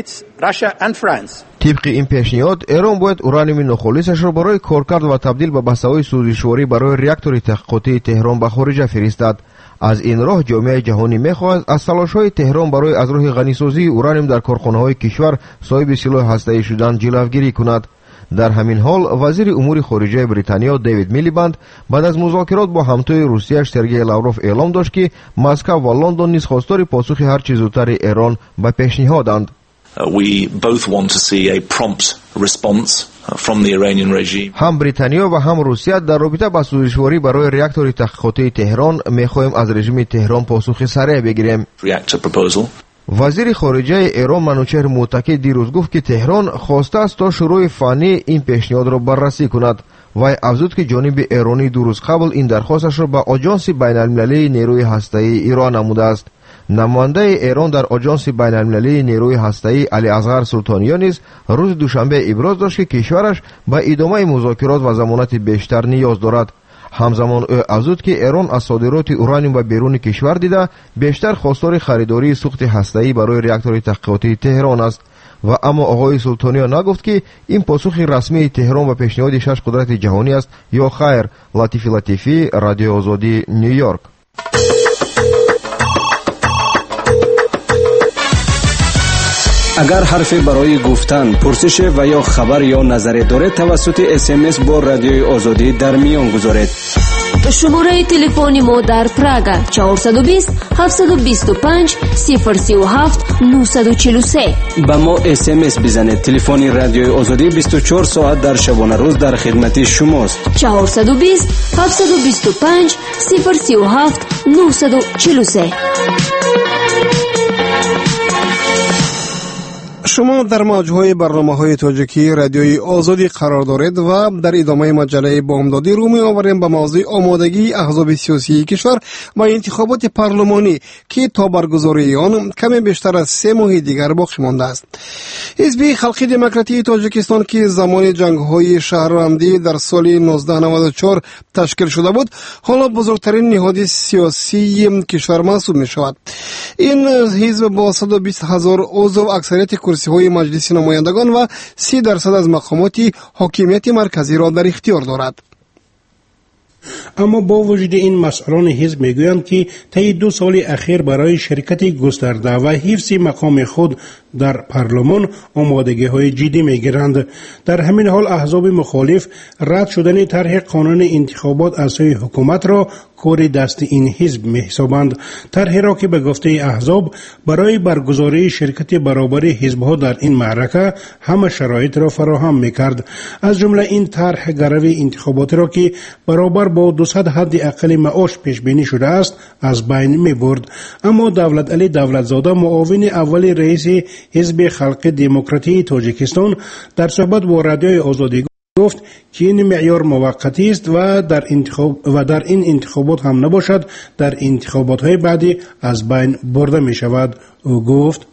طبق این پیشنهاد، ایران باید اورانیوم نخالصش را برای کارکرد و تبدیل به بسته سوزشواری برای راکتور تحقیقاتی تهران به خارج فرستد. از این راه جامعه جهانی میخواهد از تلاش‌های تهران برای از راه غنیسازی اورانیوم در کارخانه‌های کشور صاحب سلاح هسته‌ای شدن جلوگیری کند. در همین حال وزیر امور خارجه بریتانیا دیوید میلیبند بعد از مذاکرات با همتای روسیه سرگئی لاوروف اعلام داشت که مسکو و لندن نیز خواستار پاسخ هر چه زودتر ایران به پیشنهادند. We both want to see a prompt response from the Iranian regime. هم بریتانیا و هم روسیه در رابطه با سوزشواری برای راکتور تحقیقاتی تهران می‌خواهیم از رژیم تهران پاسخ سریع بگیریم. Reactor proposal. وزیر خارجه ایران منوچهر موتکی دیروز گفت که تهران خواسته است تا شروع فنی این پیشنهاد را بررسی کند. وی افزود که جانب ایرانی دو روز قبل این درخواستش را به آژانس بین المللی نیروی هسته‌ای ایران نموده است. نماینده ایران در آژانس بین المللی نیروی هسته‌ای علی اصغر سلطانیان نیز روز دوشنبه ابراز داشت که کشورش به ادامه مذاکرات و ضمانت بیشتر نیاز دارد. ҳамзамон ӯ афзуд ки эрон аз содироти ураниум ба беруни кишвар дида бештар хостори харидории сӯхти ҳастаӣ барои реактори таҳқиқотии теҳрон аст. ва аммо оғои султониё нагуфт ки ин посухи расмии теҳрон ба пешниҳоди шаш қудрати ҷаҳонӣ аст ё хайр. латифи латифӣ, радиои озодӣ, нью-йорк. агар ҳарфе барои гуфтан, пурсише ва ё хабар ё назаре доред, тавассути смс бо радиои озодӣ дар миён гузоред. шумораи телефони мо дар Прага чаҳорсад у бист ҳафтсад у бисту панҷ сифр сию ҳафт нӯҳсаду чилу се. ба мо смс бизанед. телефони радиои озодӣ бисту чор соат дар шабонарӯз дар хидмати шумост. чаҳорсад у бист ҳафтсад у бисту панҷ сифр сию ҳафт нӯҳсаду чилу се. шумо дар мавҷҳои барномаҳои тоҷикии радиои озодӣ қарор доред ва дар идомаи маҷаллаи бомдодӣ рӯ меоварем ба мавзӯи омодагии аҳзоби сиёсии кишвар ба интихоботи парлумонӣ ки то баргузории он каме бештар аз се моҳи дигар боқӣ мондааст. ҳизби халқи демократии тоҷикистон ки замони ҷангҳои шаҳрвандӣ дар соли нуздаҳ навад у чор ташкил шуда буд, ҳоло бузургтарин ниҳоди сиёсии кишвар маҳсуб мешавад. ин ҳизб бо саду бист ҳазор узв аксарияти курсиҳои маҷлиси намояндагон ва си дарсад аз мақомоти ҳокимияти марказиро дар ихтиёр дорад. аммо бо вуҷуди ин масъулони ҳизб мегӯянд ки таи ду соли ахир барои ширкати густарда ва ҳифзи мақоми худ дар парлумон омодагиҳои ҷиддӣ мегиранд. дар ҳамин ҳол аҳзоби мухолиф рад шудани тарҳи қонуни интихобот аз сӯи ҳукуматро кори дасти ин ҳизб меҳисобанд. тарҳеро ки ба гуфтаи аҳзоб барои баргузории ширкати баробари ҳизбҳо дар ин маърака ҳама шароитро фароҳам мекард. аз ҷумла ин тарҳ гарави интихоботиро ки баробар бо дусад ҳадди аққали маош пешбинӣ шудааст аз байн мебурд. аммо давлаталӣ давлатзода, муовини аввали раиси ҳизби халқи демократии тоҷикистон, дар суҳбат бо радиои озодӣ гуфт ки ин меъёр муваққатист ва дар интихоб ва дар ин интихобот ҳам набошад, дар интихоботҳои баъдӣ аз байн бурда мешавад. ӯ гуфт: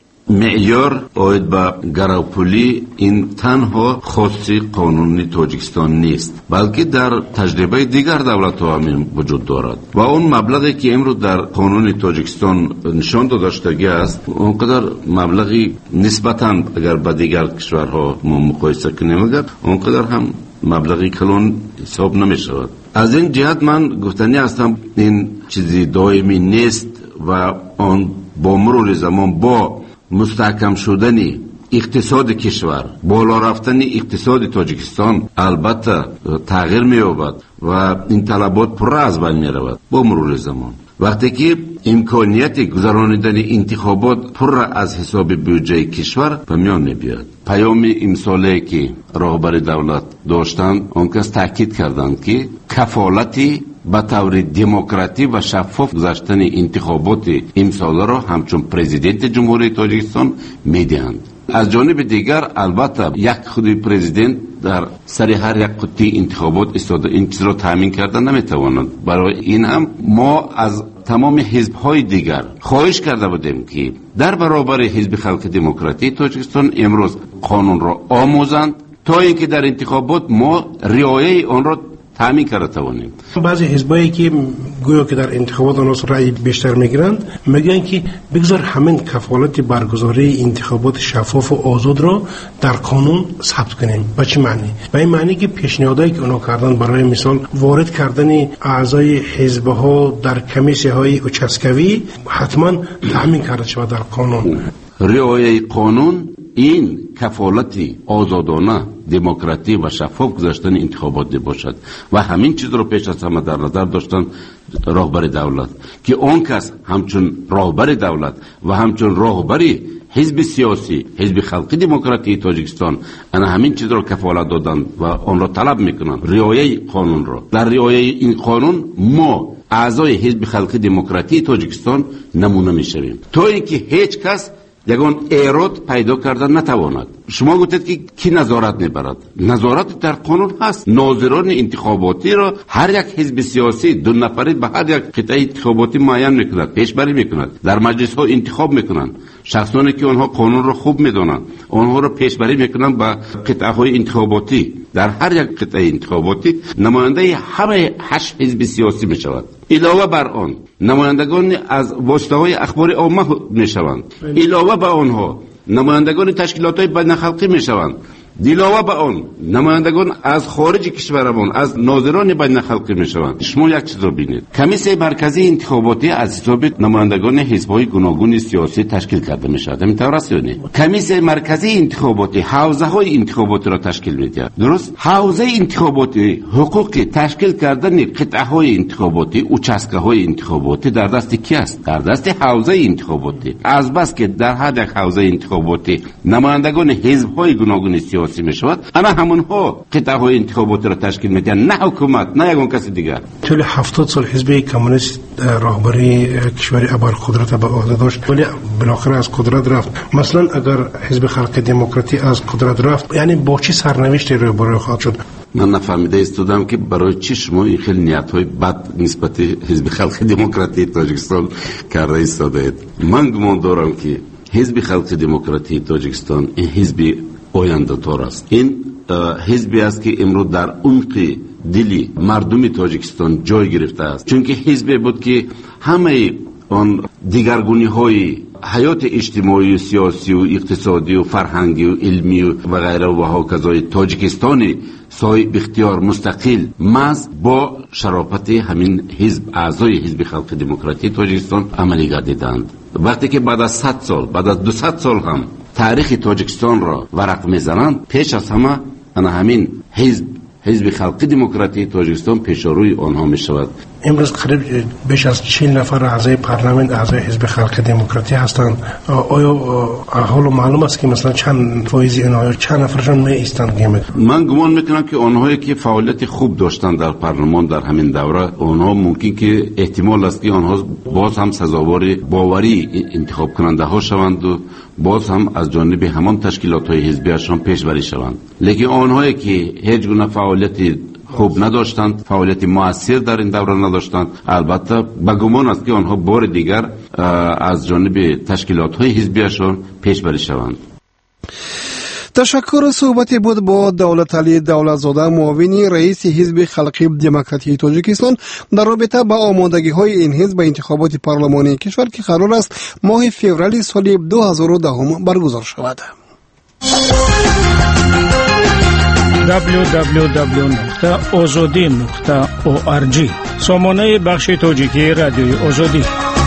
меъёр оид ба гаравпулӣ ин танҳо хоси қонуни тоҷикистон нест, балки дар таҷрибаи дигар давлатҳо ҳамин вуҷуд дорад ва он маблағе ки имрӯз дар қонуни тоҷикистон нишон дода шудагӣ аст, он қадар маблағи нисбатан агар ба дигар кишварҳо мо муқоиса кунем, агар он қадар ҳам маблағи калон ҳисоб намешавад. аз ин ҷиҳат ман гуфтанӣ ҳастам, ин чизи доимӣ нест ва он бо мурури замон бо мустаҳкам шудани иқтисоди кишвар, боло рафтани иқтисоди Тоҷикистон албатта тағйир меёбад ва ин талабот пурра аз байн меравад бо мурури замон. вақте ки имконияти гузаронидани интихобот пурра аз ҳисоби бюҷаи кишвар ба миён мебиёд. паёми имсолае ки роҳбари давлат доштанд, он кас таъкид карданд ки кафолати ба таври демократӣ ва шаффоф гузаштани интихоботи имсоларо ҳамчун президенти ҷумҳурии Тоҷикистон медиҳанд. аз ҷониби дигар албатта як худи президент дар сари ҳар як қуттии интихобот истода ин чизро таъмин карда наметавонад. барои ин ҳам мо аз тамоми ҳизбҳои дигар хоҳиш карда будем ки дар баробари ҳизби халқи демократии Тоҷикистон имрӯз қонунро омӯзанд, то ин ки дар интихобот мо риояи онро таъмин карда тавонем. баъзе ҳизбое ки гӯё ки дар интихобот онҳо раъи бештар мегиранд, мегӯянд ки бигзор ҳамин кафолати баргузории интихоботи шаффофу озодро дар қонун сабт кунем. ба чӣ маънӣ? ба ин маънӣ ки пешниҳодое ки онҳо карданд, барои мисол ворид кардани аъзои ҳизбҳо дар комиссияҳои участкавӣ ҳатман таъмин карда шавад дар қонун. риояи қонун ин кафолати озодона, демократӣ ва шаффоф гузаштани интихобот мебошад ва ҳамин чизро пеш аз ҳама дар назар доштанд роҳбари давлат, ки он кас ҳамчун роҳбари давлат ва ҳамчун роҳбари ҳизби сиёсӣ, ҳизби халқи демократии Тоҷикистон ана ҳамин чизро кафолат доданд ва онро талаб мекунанд, риояи қонунро. дар риояи ин қонун мо аъзои ҳизби халқи демократии Тоҷикистон намуна мешавем, то ин ки ҳеҷ кас ягон эрод пайдо карда натавонад. шумо гуфтед ки ки назорат мебарад. назорати дар қонун ҳаст. нозирони интихоботиро ҳар як ҳизби сиёсӣ ду нафари ба ҳар як қитъаи интихоботӣ муайян мекунад, пешбарӣ мекунад, дар маҷлисҳо интихоб мекунанд. شخصانی که آنها قانون را خوب میدونند، آنها را پیشبری میکنند به قطعه های انتخاباتی. در هر یک قطعه انتخاباتی نماینده همه هشت حزب سیاسی میشوند. علاوه بر آن نمایندگان از واسطه های اخبار عامه میشوند. علاوه بر آنها نمایندگان تشکیلات های بین الخلقی میشوند. علاوه بر آن نمایندگان از خارج کشورمان، از ناظران بین الخلقی میشوند. شما یک چیز رو بینید، کمیسیون مرکزی انتخاباتی از حساب نمایندگان حزب‌های گوناگون سیاسی تشکیل کرده میشود. همینطور است یا نه؟ کمیسیون مرکزی انتخاباتی حوزه‌های انتخاباتی را تشکیل میده. درست؟ حوزه انتخاباتی حقوق تشکیل کردن قطعه‌های انتخاباتی، участкه‌های انتخاباتی در دست کی است؟ در دست حوزه انتخاباتی. از بس که در هر یک حوزه انتخاباتی نمایندگان حزب‌های گوناگون سیاسی می شود، اما همونها قطعه های انتخاباتی را تشکیل میدن، نه حکومت، نه یگان کسی دیگر. طول هفتاد سال حزب کمونیست راهبری کشور ابر قدرت به عهده داشت، ولی بالاخره از قدرت رفت. مثلا اگر حزب خلق دموکراتی از قدرت رفت، یعنی با چه سرنوشتی روبرو خواهد شد؟ من نفهمیده استودم که برای چی شما این خیلی نیت های بد نسبت حزب خلق دموکراتی تاجیکستان کرده ایستادید. من گمان دارم که حزب خلق دموکراتی تاجیکستان این حزب آینده دار است. این حزبی است که امروز در عمق دلی مردم تاجیکستان جای گرفته است، چون که حزبی بود که همه آن دیگرگونی های حیات اجتماعی و سیاسی و اقتصادی و فرهنگی و علمی و غیره و هاکذای تاجیکستان صاحب اختیار مستقل محض با شرافت همین حزب، اعضای حزب خلق دموکراتی تاجیکستان عملی گردیدند. وقتی که بعد از صد سال، بعد از دویست سال هم تاریخ تاجیکستان را ورق میزنند، پیش از همه انا همین حزب حزب خلق دموکراتی تاجیکستان پیشروی آنها می شود. امروز قریب بیش از چهل نفر اعضای پارلمان اعضای حزب خلق دموکراتی هستند. آیا حال معلوم است که مثلا چند فایزی اینها چند نفرشون می ایستند؟ من گمان میکنم که آنهایی که فعالیت خوب داشتند در پارلمان در همین دوره، آنها ممکن که احتمال است که آنها باز هم سزاوار باوری انتخاب کننده ها شوند و باز هم از جانب همان تشکیلات های حزبیشان پیشبری شوند. لیکن آنهایی که هیچ گونه فعالیت خوب نداشتند، فعالیت مؤثر در این دوره نداشتند، البته به گمان است که آنها بار دیگر از جانب تشکیلات های حزبیشان پیشبری شوند. تشکر. صحبتی بود با دولت علی دولتزاده، معاون رئیس حزب خلق دموکراتی تاجیکستان، در رابطه با آمادگی های این حزب به انتخابات پارلمانی کشور که قرار است ماه فوریه سال دو هزار و ده برگزار شود. دبلیو دبلیو دبلیو نقطه آزادی نقطه او آر جی سامانه بخش تاجیکی رادیوی آزادی.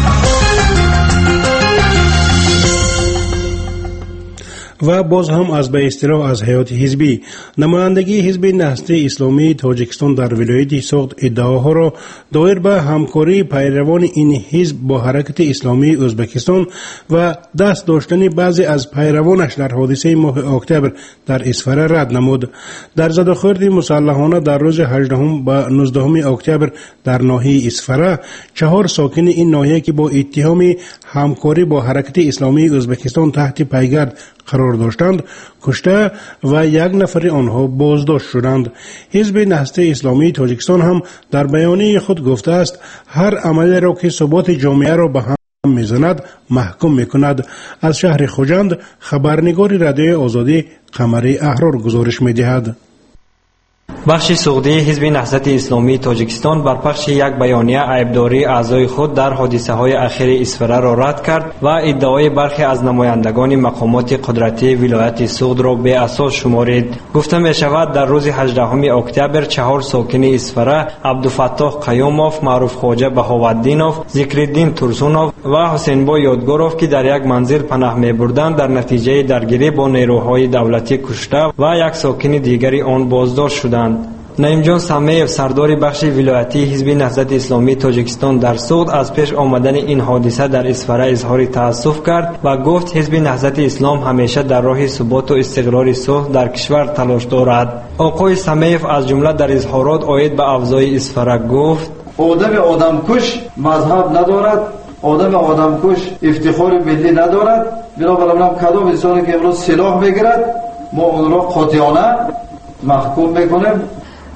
و باز هم از به اصطلاح از حیات حزبی، نمایندگی حزب نهضت اسلامی تاجیکستان در ولایت سوخت ادعاها را دایر به همکاری پیروان این حزب با حرکت اسلامی ازبکستان و دست داشتن بعضی از پیروانش در حادثه ماه اکتبر در اسفره رد نمود. در زدوخورد مسلحانه در روز هجدهم و نوزدهم اکتبر در ناحیه اسفره، چهار ساکن این ناحیه که با اتهام همکاری با حرکت اسلامی ازبکستان تحت پیگرد قرار داشتند کشته و یک نفر آنها بازداشت شدند. حزب نهضت اسلامی تاجیکستان هم در بیانیه خود گفته است هر عملی را که ثبات جامعه را به هم میزند محکوم میکند. از شهر خوجند خبرنگار رادیوی آزادی قمری احرار گزارش میدهد. بخش سعودی حزب نهضت اسلامی تاجیکستان بر پخش یک بیانیه عیبداری اعضای خود در حادثه های اخیر اسفره را رد کرد و ادعای برخی از نمایندگان مقامات قدرتی ولایت سوخت را بی اساس شمارید. گفته می شود در روز هجدهم اکتبر چهار ساکن اسفره، عبدالفتاح قیوموف، معروف خواجه بهاوالدینوف، ذکرالدین ترسونوف و حسین با یادگاروف که در یک منزل پناه می بردند در نتیجه درگیری با نیروهای دولتی کشته و یک ساکن دیگری آن بازداشت شدند. نعیم جان سمیف، سردار بخش ولایتی حزب نهضت اسلامی تاجیکستان در سوخت، از پیش آمدن این حادثه در اسفره اظهار تأسف کرد و گفت حزب نهضت اسلام همیشه در راه ثبات و استقرار صلح در کشور تلاش دارد. آقای سمیف از جمله در اظهارات عاید به اوضاع اسفره گفت: آدم آدمکش مذهب ندارد، آدم آدمکش افتخار ملی ندارد. بنابراین کدام انسانی که امروز سلاح بگیرد ما اون را قاطعانه محکوم میکنیم.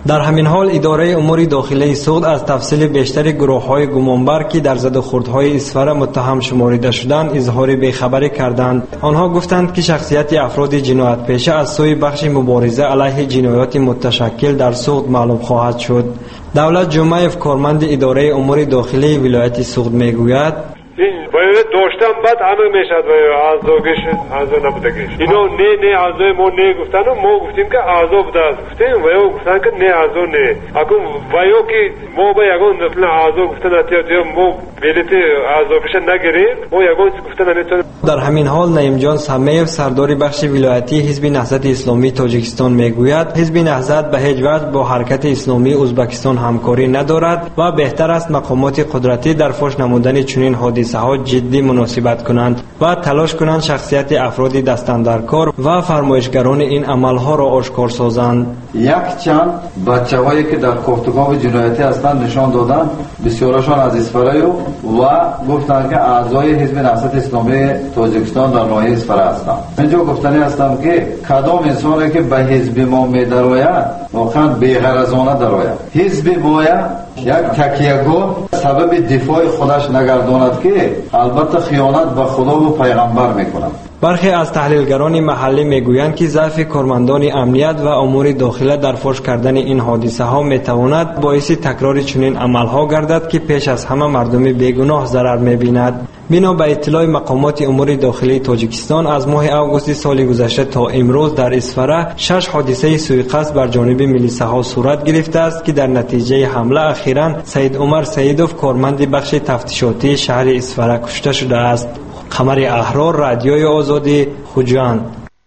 در همین حال اداره امور داخلی سوخت از تفصیل بیشتر گروه‌های گمانبر که در زد و خوردهای اسفره متهم شمارده شدند اظهار بیخبری کردند. آنها گفتند که شخصیت افراد جنایت پیشه از سوی بخش مبارزه علیه جنایات متشکل در سوخت معلوم خواهد شد. دولت جمعیف کارمند اداره امور داخلی ولایت سوخت میگوید باید داشتم بعد همه میشد و اعضاگش اعضا نبودگش اینا نه نه اعضای ما نه گفتن و ما گفتیم که اعضا بوده است گفتیم و یا گفتن که نه اعضا نه اکن و یا که ما با یکان مثلا اعضا گفتن اتیا دیا ما ولیت اعضاگش نگیریم ما یکان گفتن نمیتونیم. در همین حال نعیم جان سمیف سردار بخش ولایتی حزب نهضت اسلامی تاجیکستان میگوید حزب نهضت به هیچ وجه با حرکت اسلامی ازبکستان همکاری ندارد و بهتر است مقامات قدرتی در فاش نمودن چنین حادثه ها جدی مناسبت کنند و تلاش کنند شخصیت افراد دستاندرکار و فرمایشگران این عملها را آشکار سازند. یک چند بچه‌هایی که در کوفتگاه جنایتی هستند نشان دادند بسیارشان از اسفره و گفتند که اعضای حزب نهضت اسلامی تاجیکستان در ناحیه اسفره هستند. اینجا گفتنی هستم که کدام انسانی که به حزب ما می‌دراید واقعا بی‌غرضانه دراید. حزب ما یک تکیه‌گاه سبب دفاع خودش نگرداند که البته خیانت به خدا و پیغمبر میکنند. برخی از تحلیلگران محلی میگویند که ضعف کارمندان امنیت و امور داخله در فاش کردن این حادثه ها میتواند باعث تکرار چنین عملها گردد که پیش از همه مردم بیگناه ضرر میبیند. بنا به اطلاع مقامات امور داخلی تاجیکستان از ماه اوگوست سال گذشته تا امروز در اسفره شش حادثه سوءقصد بر جانب میلیسه ها صورت گرفته است که در نتیجه حمله اخیراً سید عمر سیدوف کارمند بخش تفتیشاتی شهر اسفره کشته شده است. قمر احرار، رادیوی آزادی، خوجند.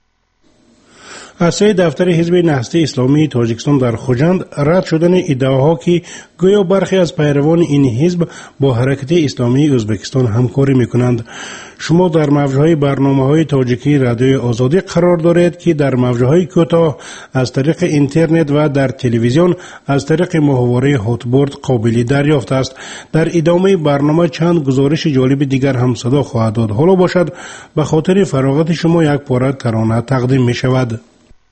از سوی دفتر حزب نهضت اسلامی تاجیکستان در خوجند رد شدن ادعاها که گویا برخی از پیروان این حزب با حرکت اسلامی ازبکستان همکاری میکنند. شما در موجهای برنامه‌های تاجیکی رادیوی آزادی قرار دارید که در موجهای کوتاه از طریق اینترنت و در تلویزیون از طریق محوره هاتبورد قابل دریافت است. در ادامه برنامه چند گزارش جالب دیگر هم صدا خواهد داد. حالا باشد به خاطر فراغت شما یک پاره ترانه تقدیم می شود.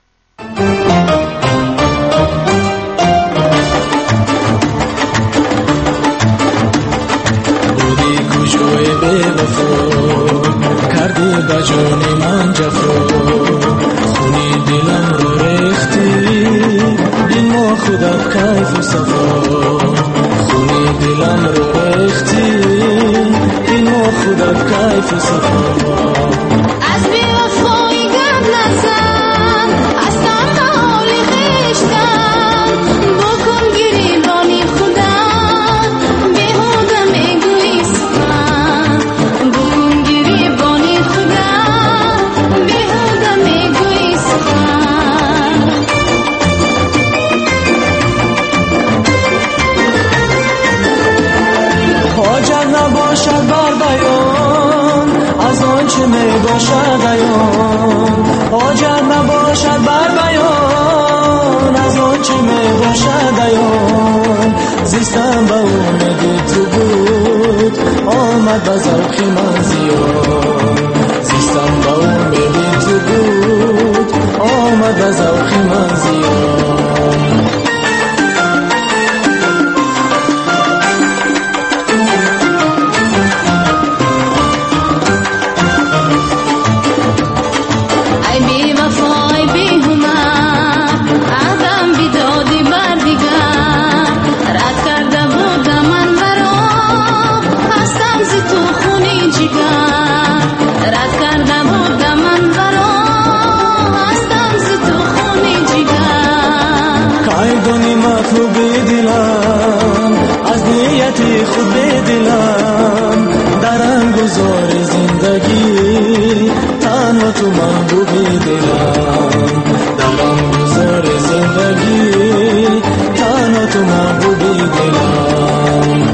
جان من جفا خونی دلم رو ریختی بین ما خودت کیف و صفا خونی دلم رو ریختی بین ما خودت کیف و صفا از بی‌وفایی گپ نزن اصلا حالی خشتن بکن گریبانی خودت بیهوده میگویی سخن بکن گریبانی می باشد ایان حاجت نباشد بر بیان از آن چه می باشد ایان زیستم به امید تو بود آمد به ذوق من زیان زیستم به امید تو بود آمد به ذوق من زیان خود بدلم در انگذار زندگی تنها تو محبوبی دلم در انگذار زندگی تنها تو محبوبی دلم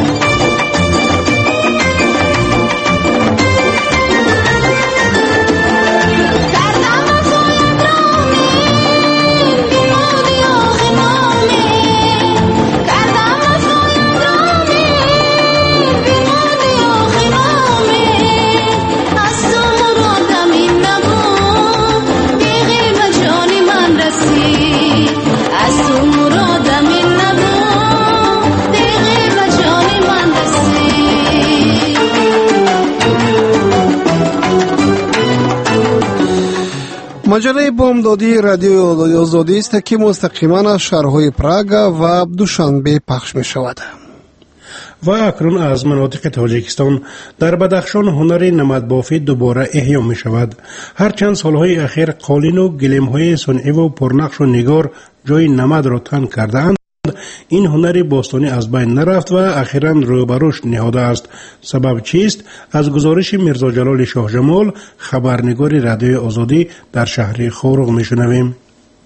مجله بامدادی رادیو آزادی است که مستقیما از شهرهای پراگ و دوشنبه پخش می شود. و اکنون از مناطق تاجیکستان در بدخشان هنر نمدبافی دوباره احیا می شود. هر چند سالهای اخیر قالین و گلیم‌های صنعی و پرنقش و نگار جای نمد را تن کردند، این هنر باستانی از بین نرفت و اخیراً روبروش نهاده است. سبب چیست؟ از گزارش میرزا جلال شاه جمال، خبرنگار رادیوی آزادی در شهر خورق میشنویم.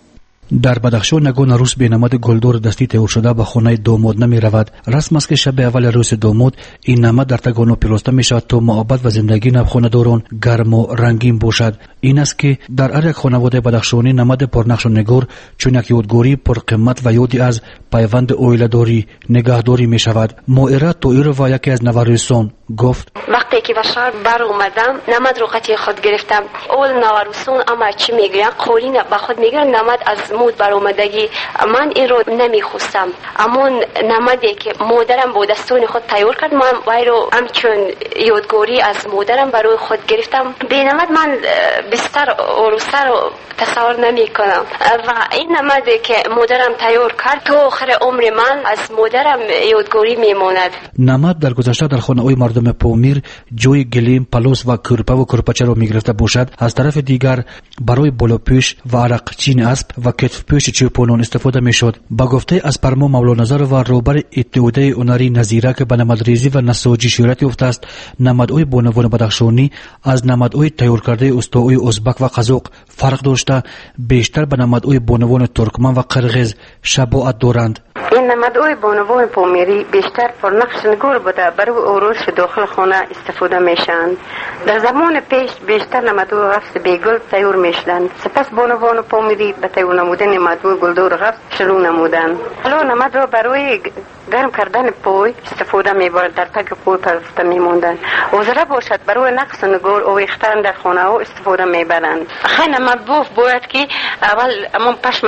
در بدخشان نگون عروس به نمد گلدور دستی تهیه شده به خانه داماد نمی رود. رسم است که شب اول عروس داماد این نمد در تگانو پیراسته می شود تا محبت و زندگی نب خانه‌داران گرم و رنگین باشد. این است که در هر یک خانواده بدخشانی نمد پرنقش و نگار چون یک یادگاری پرقیمت و یادی از پیوند اویله‌داری نگهداری می شود. مائره طائر و یکی از نوروسان گفت: وقتی که به شهر بر اومدم نمد رو قطعی خود گرفتم. اول نوروسان اما چی میگوین؟ قولین به خود میگن نمد از مود بر اومدگی. من این رو نمیخواستم، اما نمدی که مادرم با دستان خود تیار کرد من وای رو همچون یادگاری از مادرم برای خود گرفتم. به نمد من بستر عروسه رو تصور نمی کنم و این نمدی که مادرم تیار کرد تا آخر عمر من از مادرم یادگاری میماند. نمد در گذشته در خانه‌های مردم پامیر جوی گلیم، پلوس و کرپه و کرپچه را میگرفته باشد. از طرف دیگر برای بالاپوش و عرقچین اسب و کتف پوش چوپانان استفاده میشد. با گفته از پرما مولانا و روبر اتحادیه هنری نظیره که به نمدریزی و نساجی شهرت یافته است، نمدهای بانوان بدخشانی از نمدهای تیار کرده استوای ازبک و قزاق فرق داشته بیشتر به نمدهای بانوان ترکمن و قرغیز شباهت دارند. این نمدهای بانوان پامیری بیشتر پرنقش نگار بوده، برای عروس داخل خانه استفاده میشن. در زمان پیش بیشتر نمدهای غفص بیگل تیار میشدند، سپس بانوان پامیری به تیار نمودن نمدهای گلدار غفص شروع نمودند. حالا نمد را برای گرم کردن پای استفاده میبرد، در تک پای پرفته میموندن. وزره باشد برای نقص نگار او اختران در خانه ها استفاده میبرند. خیلی نمد بوف باید که اول امون پشم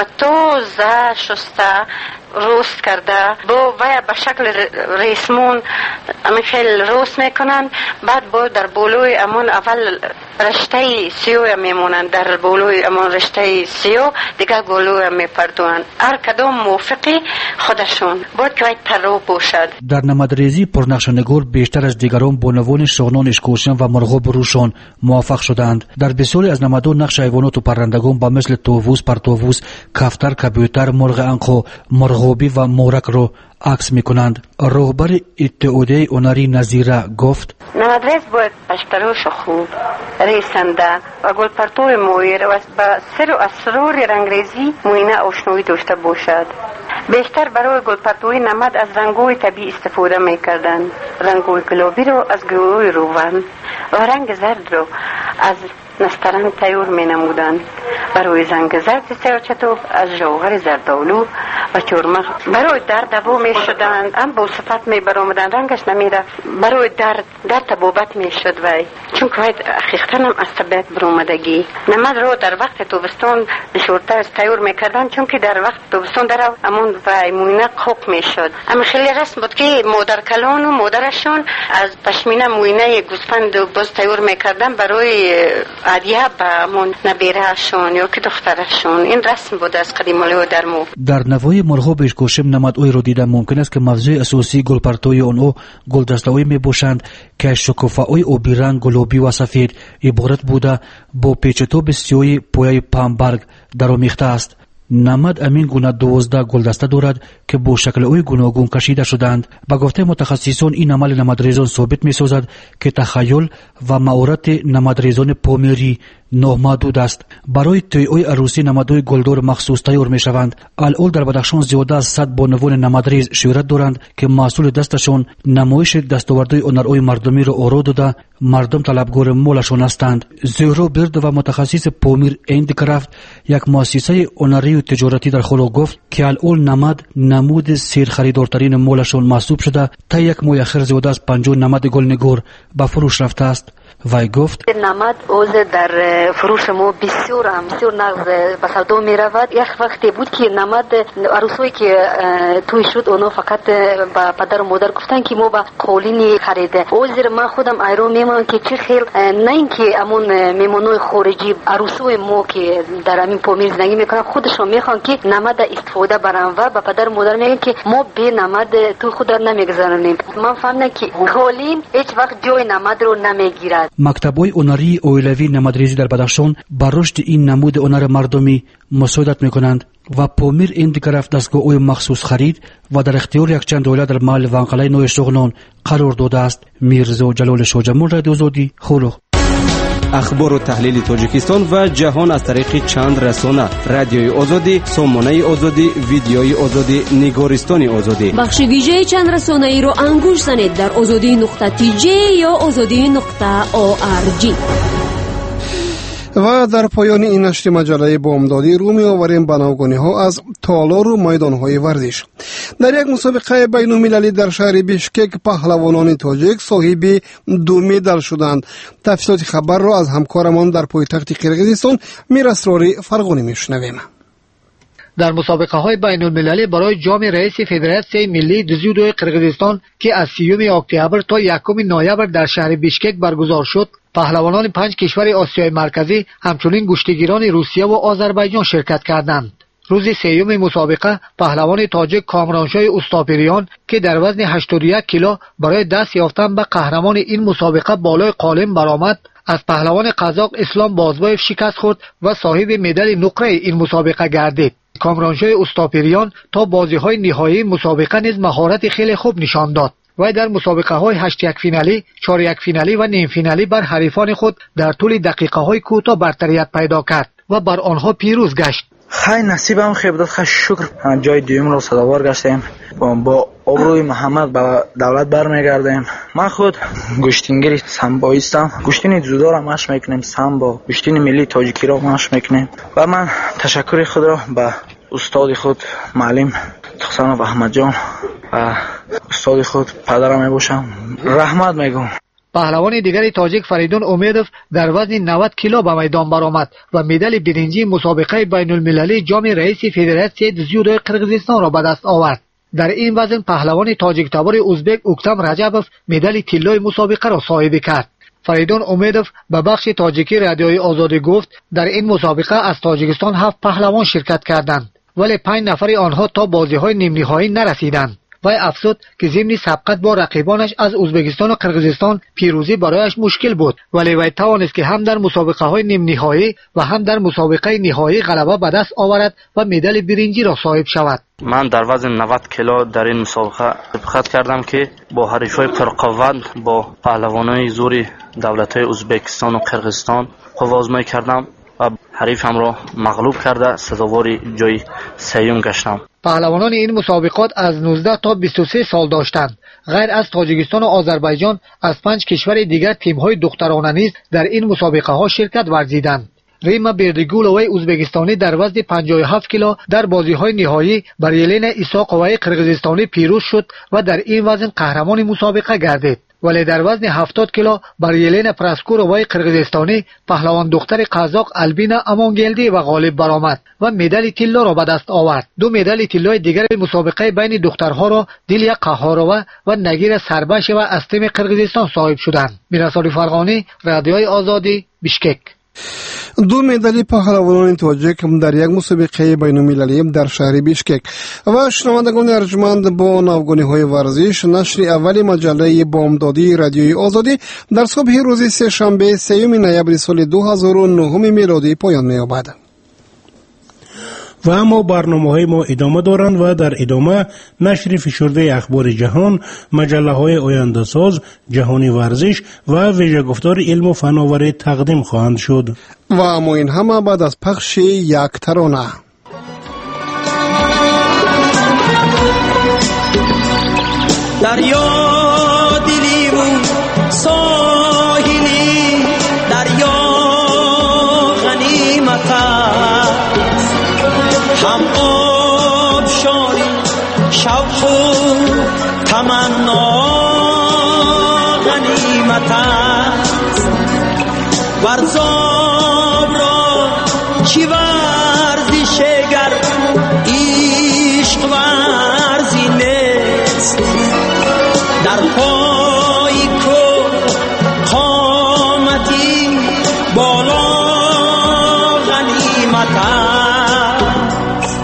تازه شسته روست کرده با و به شکل ریسمون امی خیلی روست میکنن. بعد با در بولوی امون اول رشته سیاه میمونن، در بولوی امون رشته سیاه دیگه گلوی میپردوان. هر کدام موافقی خودشون باید که ترو باشد. در نمدریزی پرنقش و نگار بیشتر از دیگران بانوان شغنان اشکوشن و مرغاب روشان موفق شدند. در بسیاری از نمدها نقش حیوانات و پرندگان با مثل طاووس، پرطاووس، کفتر، کبوتر، مرغ عنق، مرغابی و مورک را عکس میکنند. رهبر اتحادیه هنری نظیره گفت: نمدریز باید پشتروش خوب، ریسنده و گلپرتوی مویر و با سر و اسرار رنگریزی موینه آشنایی داشته باشد. بیشتر برای گلپرتوی نمد از رنگوی طبیعی استفاده میکردند. رنگوی گلابی رو از گلوی روغن و رنگ زرد رو از نسترن تیار می نمودند. برای زنگ زرد سیاچتوب از جوهر زردالو و چرمق برای درد دوا می شدند. هم با صفت می برامدند، رنگش نمی رفت. برای درد در تبابت می شد وی، چون که وی اخیختن هم از طبیعت برامدگی. نمد رو در وقت توبستان بشورتر از تیار می کردن، چون که در وقت توبستان در امون وی موینه خوک می شد. اما خیلی رسم بود که مادر کلان و مادرشون از پشمینه موینه گوسفند و باز تیار می کردن برای عادیه به امون نبیرهشون یا که دخترشون. این رسم بود از قدیمالی و درمو. در نوای مرغاب اشکوشم نمدهای را دیدن ممکن است که موضوع اساسی گلپرتوی آنها گلدسته‌ای می باشند که شکوفه‌های آبی رنگ، گلابی و سفید عبارت بوده با پیچ‌وتاب سیاه پایه پامبرگ درآمیخته است. نمد امین گونه دوازده گلدسته دارد که با شکل‌های گوناگون کشیده شدند. با گفته متخصصان این عمل نمدریزان ثابت می‌سازد که تخیل و مهارت نمدریزان پامیری نامحدود است. برای طی‌های عروسی نمدهای گلدار مخصوص تیار می‌شوند. الان در بدخشان زیاده از صد بانوان نمدریز شهرت دارند که محصول دستشان نمایش دستاوردهای هنرهای مردمی را آرا داده مردم طلبگار مالشان هستند. زهرا برد و متخصص پامیر هندیکرافت یک مؤسسه هنری و تجارتی در خلا گفت که الان نمد نمود سیر خریدارترین مالشان محسوب شده. تا یک ماه اخیر زیاده از پنجاه نمد گلنگار به فروش رفته است. وی گفت نمد اوز در فروش ما بسیار هم بسیار نقض به سودا می رود. یک وقتی بود که نمد عروسایی که توی شد اونا فقط با پدر و مادر گفتن که ما با قولینی خریده. اوزیر من خودم ایرو میمونم که چه خیل نه اینکه امون میمونای خارجی عروسای ما که در همین پامیر زندگی میکنن خودشون میخوان که نمد استفاده برن و با پدر و مادر میگن که ما بی نمد تو خود نمیگذارنیم. من فهمیدم که قولین هیچ وقت جای نمد رو نمیگیرد. مکتب‌های هنری اویلوی نمدریزی در بدخشان بر رشد این نمود هنر مردمی مساعدت میکنند و پامیر این دیگر دستگاه اوی مخصوص خرید و در اختیار یک چند دولت در محل وانقلای نوی شغلان قرار داده است. میرزا جلال شاجمون رادیو آزادی خلق. اخبار و تحلیل تاجیکستان و جهان از طریق چند رسانه: رادیوی آزادی، سامانه آزادی، ویدیوی آزادی، نگارستان آزادی. بخش ویژه چند رسانه ای رو انگوش زنید در آزادی نقطه تی جی یا آزادی نقطه او آر جی. و در پایان این نشر مجله بامدادی رو می آوریم به نوگانی‌ها از تالار و میدان‌های ورزش. در یک مسابقه بین المللی در شهر بیشکک پهلوانان تاجیک صاحب دو مدال شدند. تفصیلات خبر را از همکارمان در پایتخت قرقیزستان میراسرار فرغانی میشنویم. در مسابقه های بین المللی برای جام رئیس فدراسیون ملی جودو قرقیزستان که از سیوم اکتبر تا یکم نوامبر در شهر بیشکک برگزار شد، پهلوانان پنج کشور آسیای مرکزی همچنین گشتیگیران روسیه و آذربایجان شرکت کردند. روز سیوم مسابقه پهلوان تاجیک کامرانشاه استاپریان که در وزن هشتاد و یک کیلو برای دست یافتن به قهرمان این مسابقه بالای قالم برآمد، از پهلوان قزاق اسلام بازبایف شکست خورد و صاحب مدال نقره این مسابقه گردید. کامرانشاه استاپریان تا بازی‌های نهایی مسابقه نیز مهارت خیلی خوب نشان داد و در مسابقه های هشت یک فینالی، چهار یک فینالی و نیم فینالی بر حریفان خود در طول دقیقه های کوتاه برتریت پیدا کرد و بر آنها پیروز گشت. خیلی نصیبم خیلی بود، خیلی شکر جای دوم را سزاوار گشتیم. با آبروی محمد به دولت برمیگردیم. من خود گشتینگیری سامبویستم، گشتین جودو را مشق میکنیم، سامبو گشتین ملی تاجیکی را مشق میکنیم و من تشکر خود را به استاد خود معلم تخسانوف احمد جان و استاد خود پدرم میباشم رحمت میگم. پهلوان دیگری تاجیک فریدون امیدوف در وزن نود کیلو به میدان برآمد و مدال برنجی مسابقه بین المللی جام رئیس فدراسیون جودو قرقیزستان را به دست آورد. در این وزن پهلوان تاجیک تبار ازبک اوکتم رجبوف مدال طلای مسابقه را صاحب کرد. فریدون امیدوف به بخش تاجیکی رادیوی آزادی گفت در این مسابقه از تاجیکستان هفت پهلوان شرکت کردند ولی پنج نفر آنها تا بازی‌های نیم نهایی نرسیدند. وی افزود که ضمن سبقت با رقیبانش از ازبکستان و قرقیزستان پیروزی برایش مشکل بود، ولی وی توانست که هم در مسابقه های نیم نهایی و هم در مسابقه نهایی غلبه به دست آورد و مدال برنجی را صاحب شود. من در وزن نود کیلو در این مسابقه شرکت کردم که با حریفای پرقوت با پهلوانای زور دولت‌های ازبکستان و قرقیزستان آزمایش کردم و حریفم را مغلوب کرده سزاوار جای سیوم گشتم. پهلوانان این مسابقات از نوزده تا بیست و سه سال داشتند. غیر از تاجیکستان و آذربایجان از پنج کشور دیگر تیم‌های دخترانه نیز در این مسابقه ها شرکت ورزیدند. ریما بردیگولوی ازبکستانی در وزن پنجاه و هفت کیلو در بازی‌های نهایی بر یلنا ایساقوی قرقیزستانی پیروز شد و در این وزن قهرمان مسابقه گردید. ولی در وزن هفتاد کیلو بر یلنا پراسکوروای قرقیزستانی پهلوان دختر قزاق البینا امانگلدی و غالب برآمد و مدال طلا را به دست آورد. دو مدال طلای دیگر مسابقه بین دخترها را دیلیا قهارова و نگیر سربش و از تیم قرقیزستان صاحب شدند. میرسالی فرغانی، رادیوی آزادی، بیشکک. دو مدال پهلوانان تاجیک در یک مسابقه بین المللی در شهر بیشکک. و شنوندگان ارجمند، با نوگانی‌های ورزش نشر اول مجله بامدادی رادیوی آزادی در صبح روز سه شنبه سیوم نوامبر سال دو هزار و نه میلادی پایان می‌یابد. و اما برنامه‌های ما ادامه دارند و در ادامه نشر فشرده اخبار جهان، مجله‌های آینده‌ساز، جهانی ورزش و ویژه گفتار علم و فناوری تقدیم خواهند شد. و اما این همه بعد از پخش یک ترانه. دریا دلی و ساحلی، دریا غنیمت است، هم آب شاری شوق و تمنا غنیمت است. است.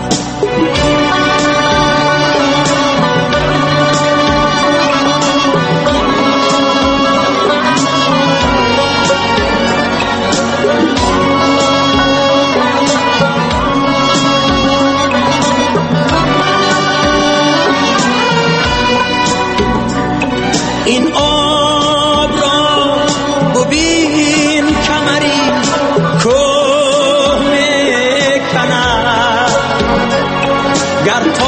این آب را ببین کمری که میکند گر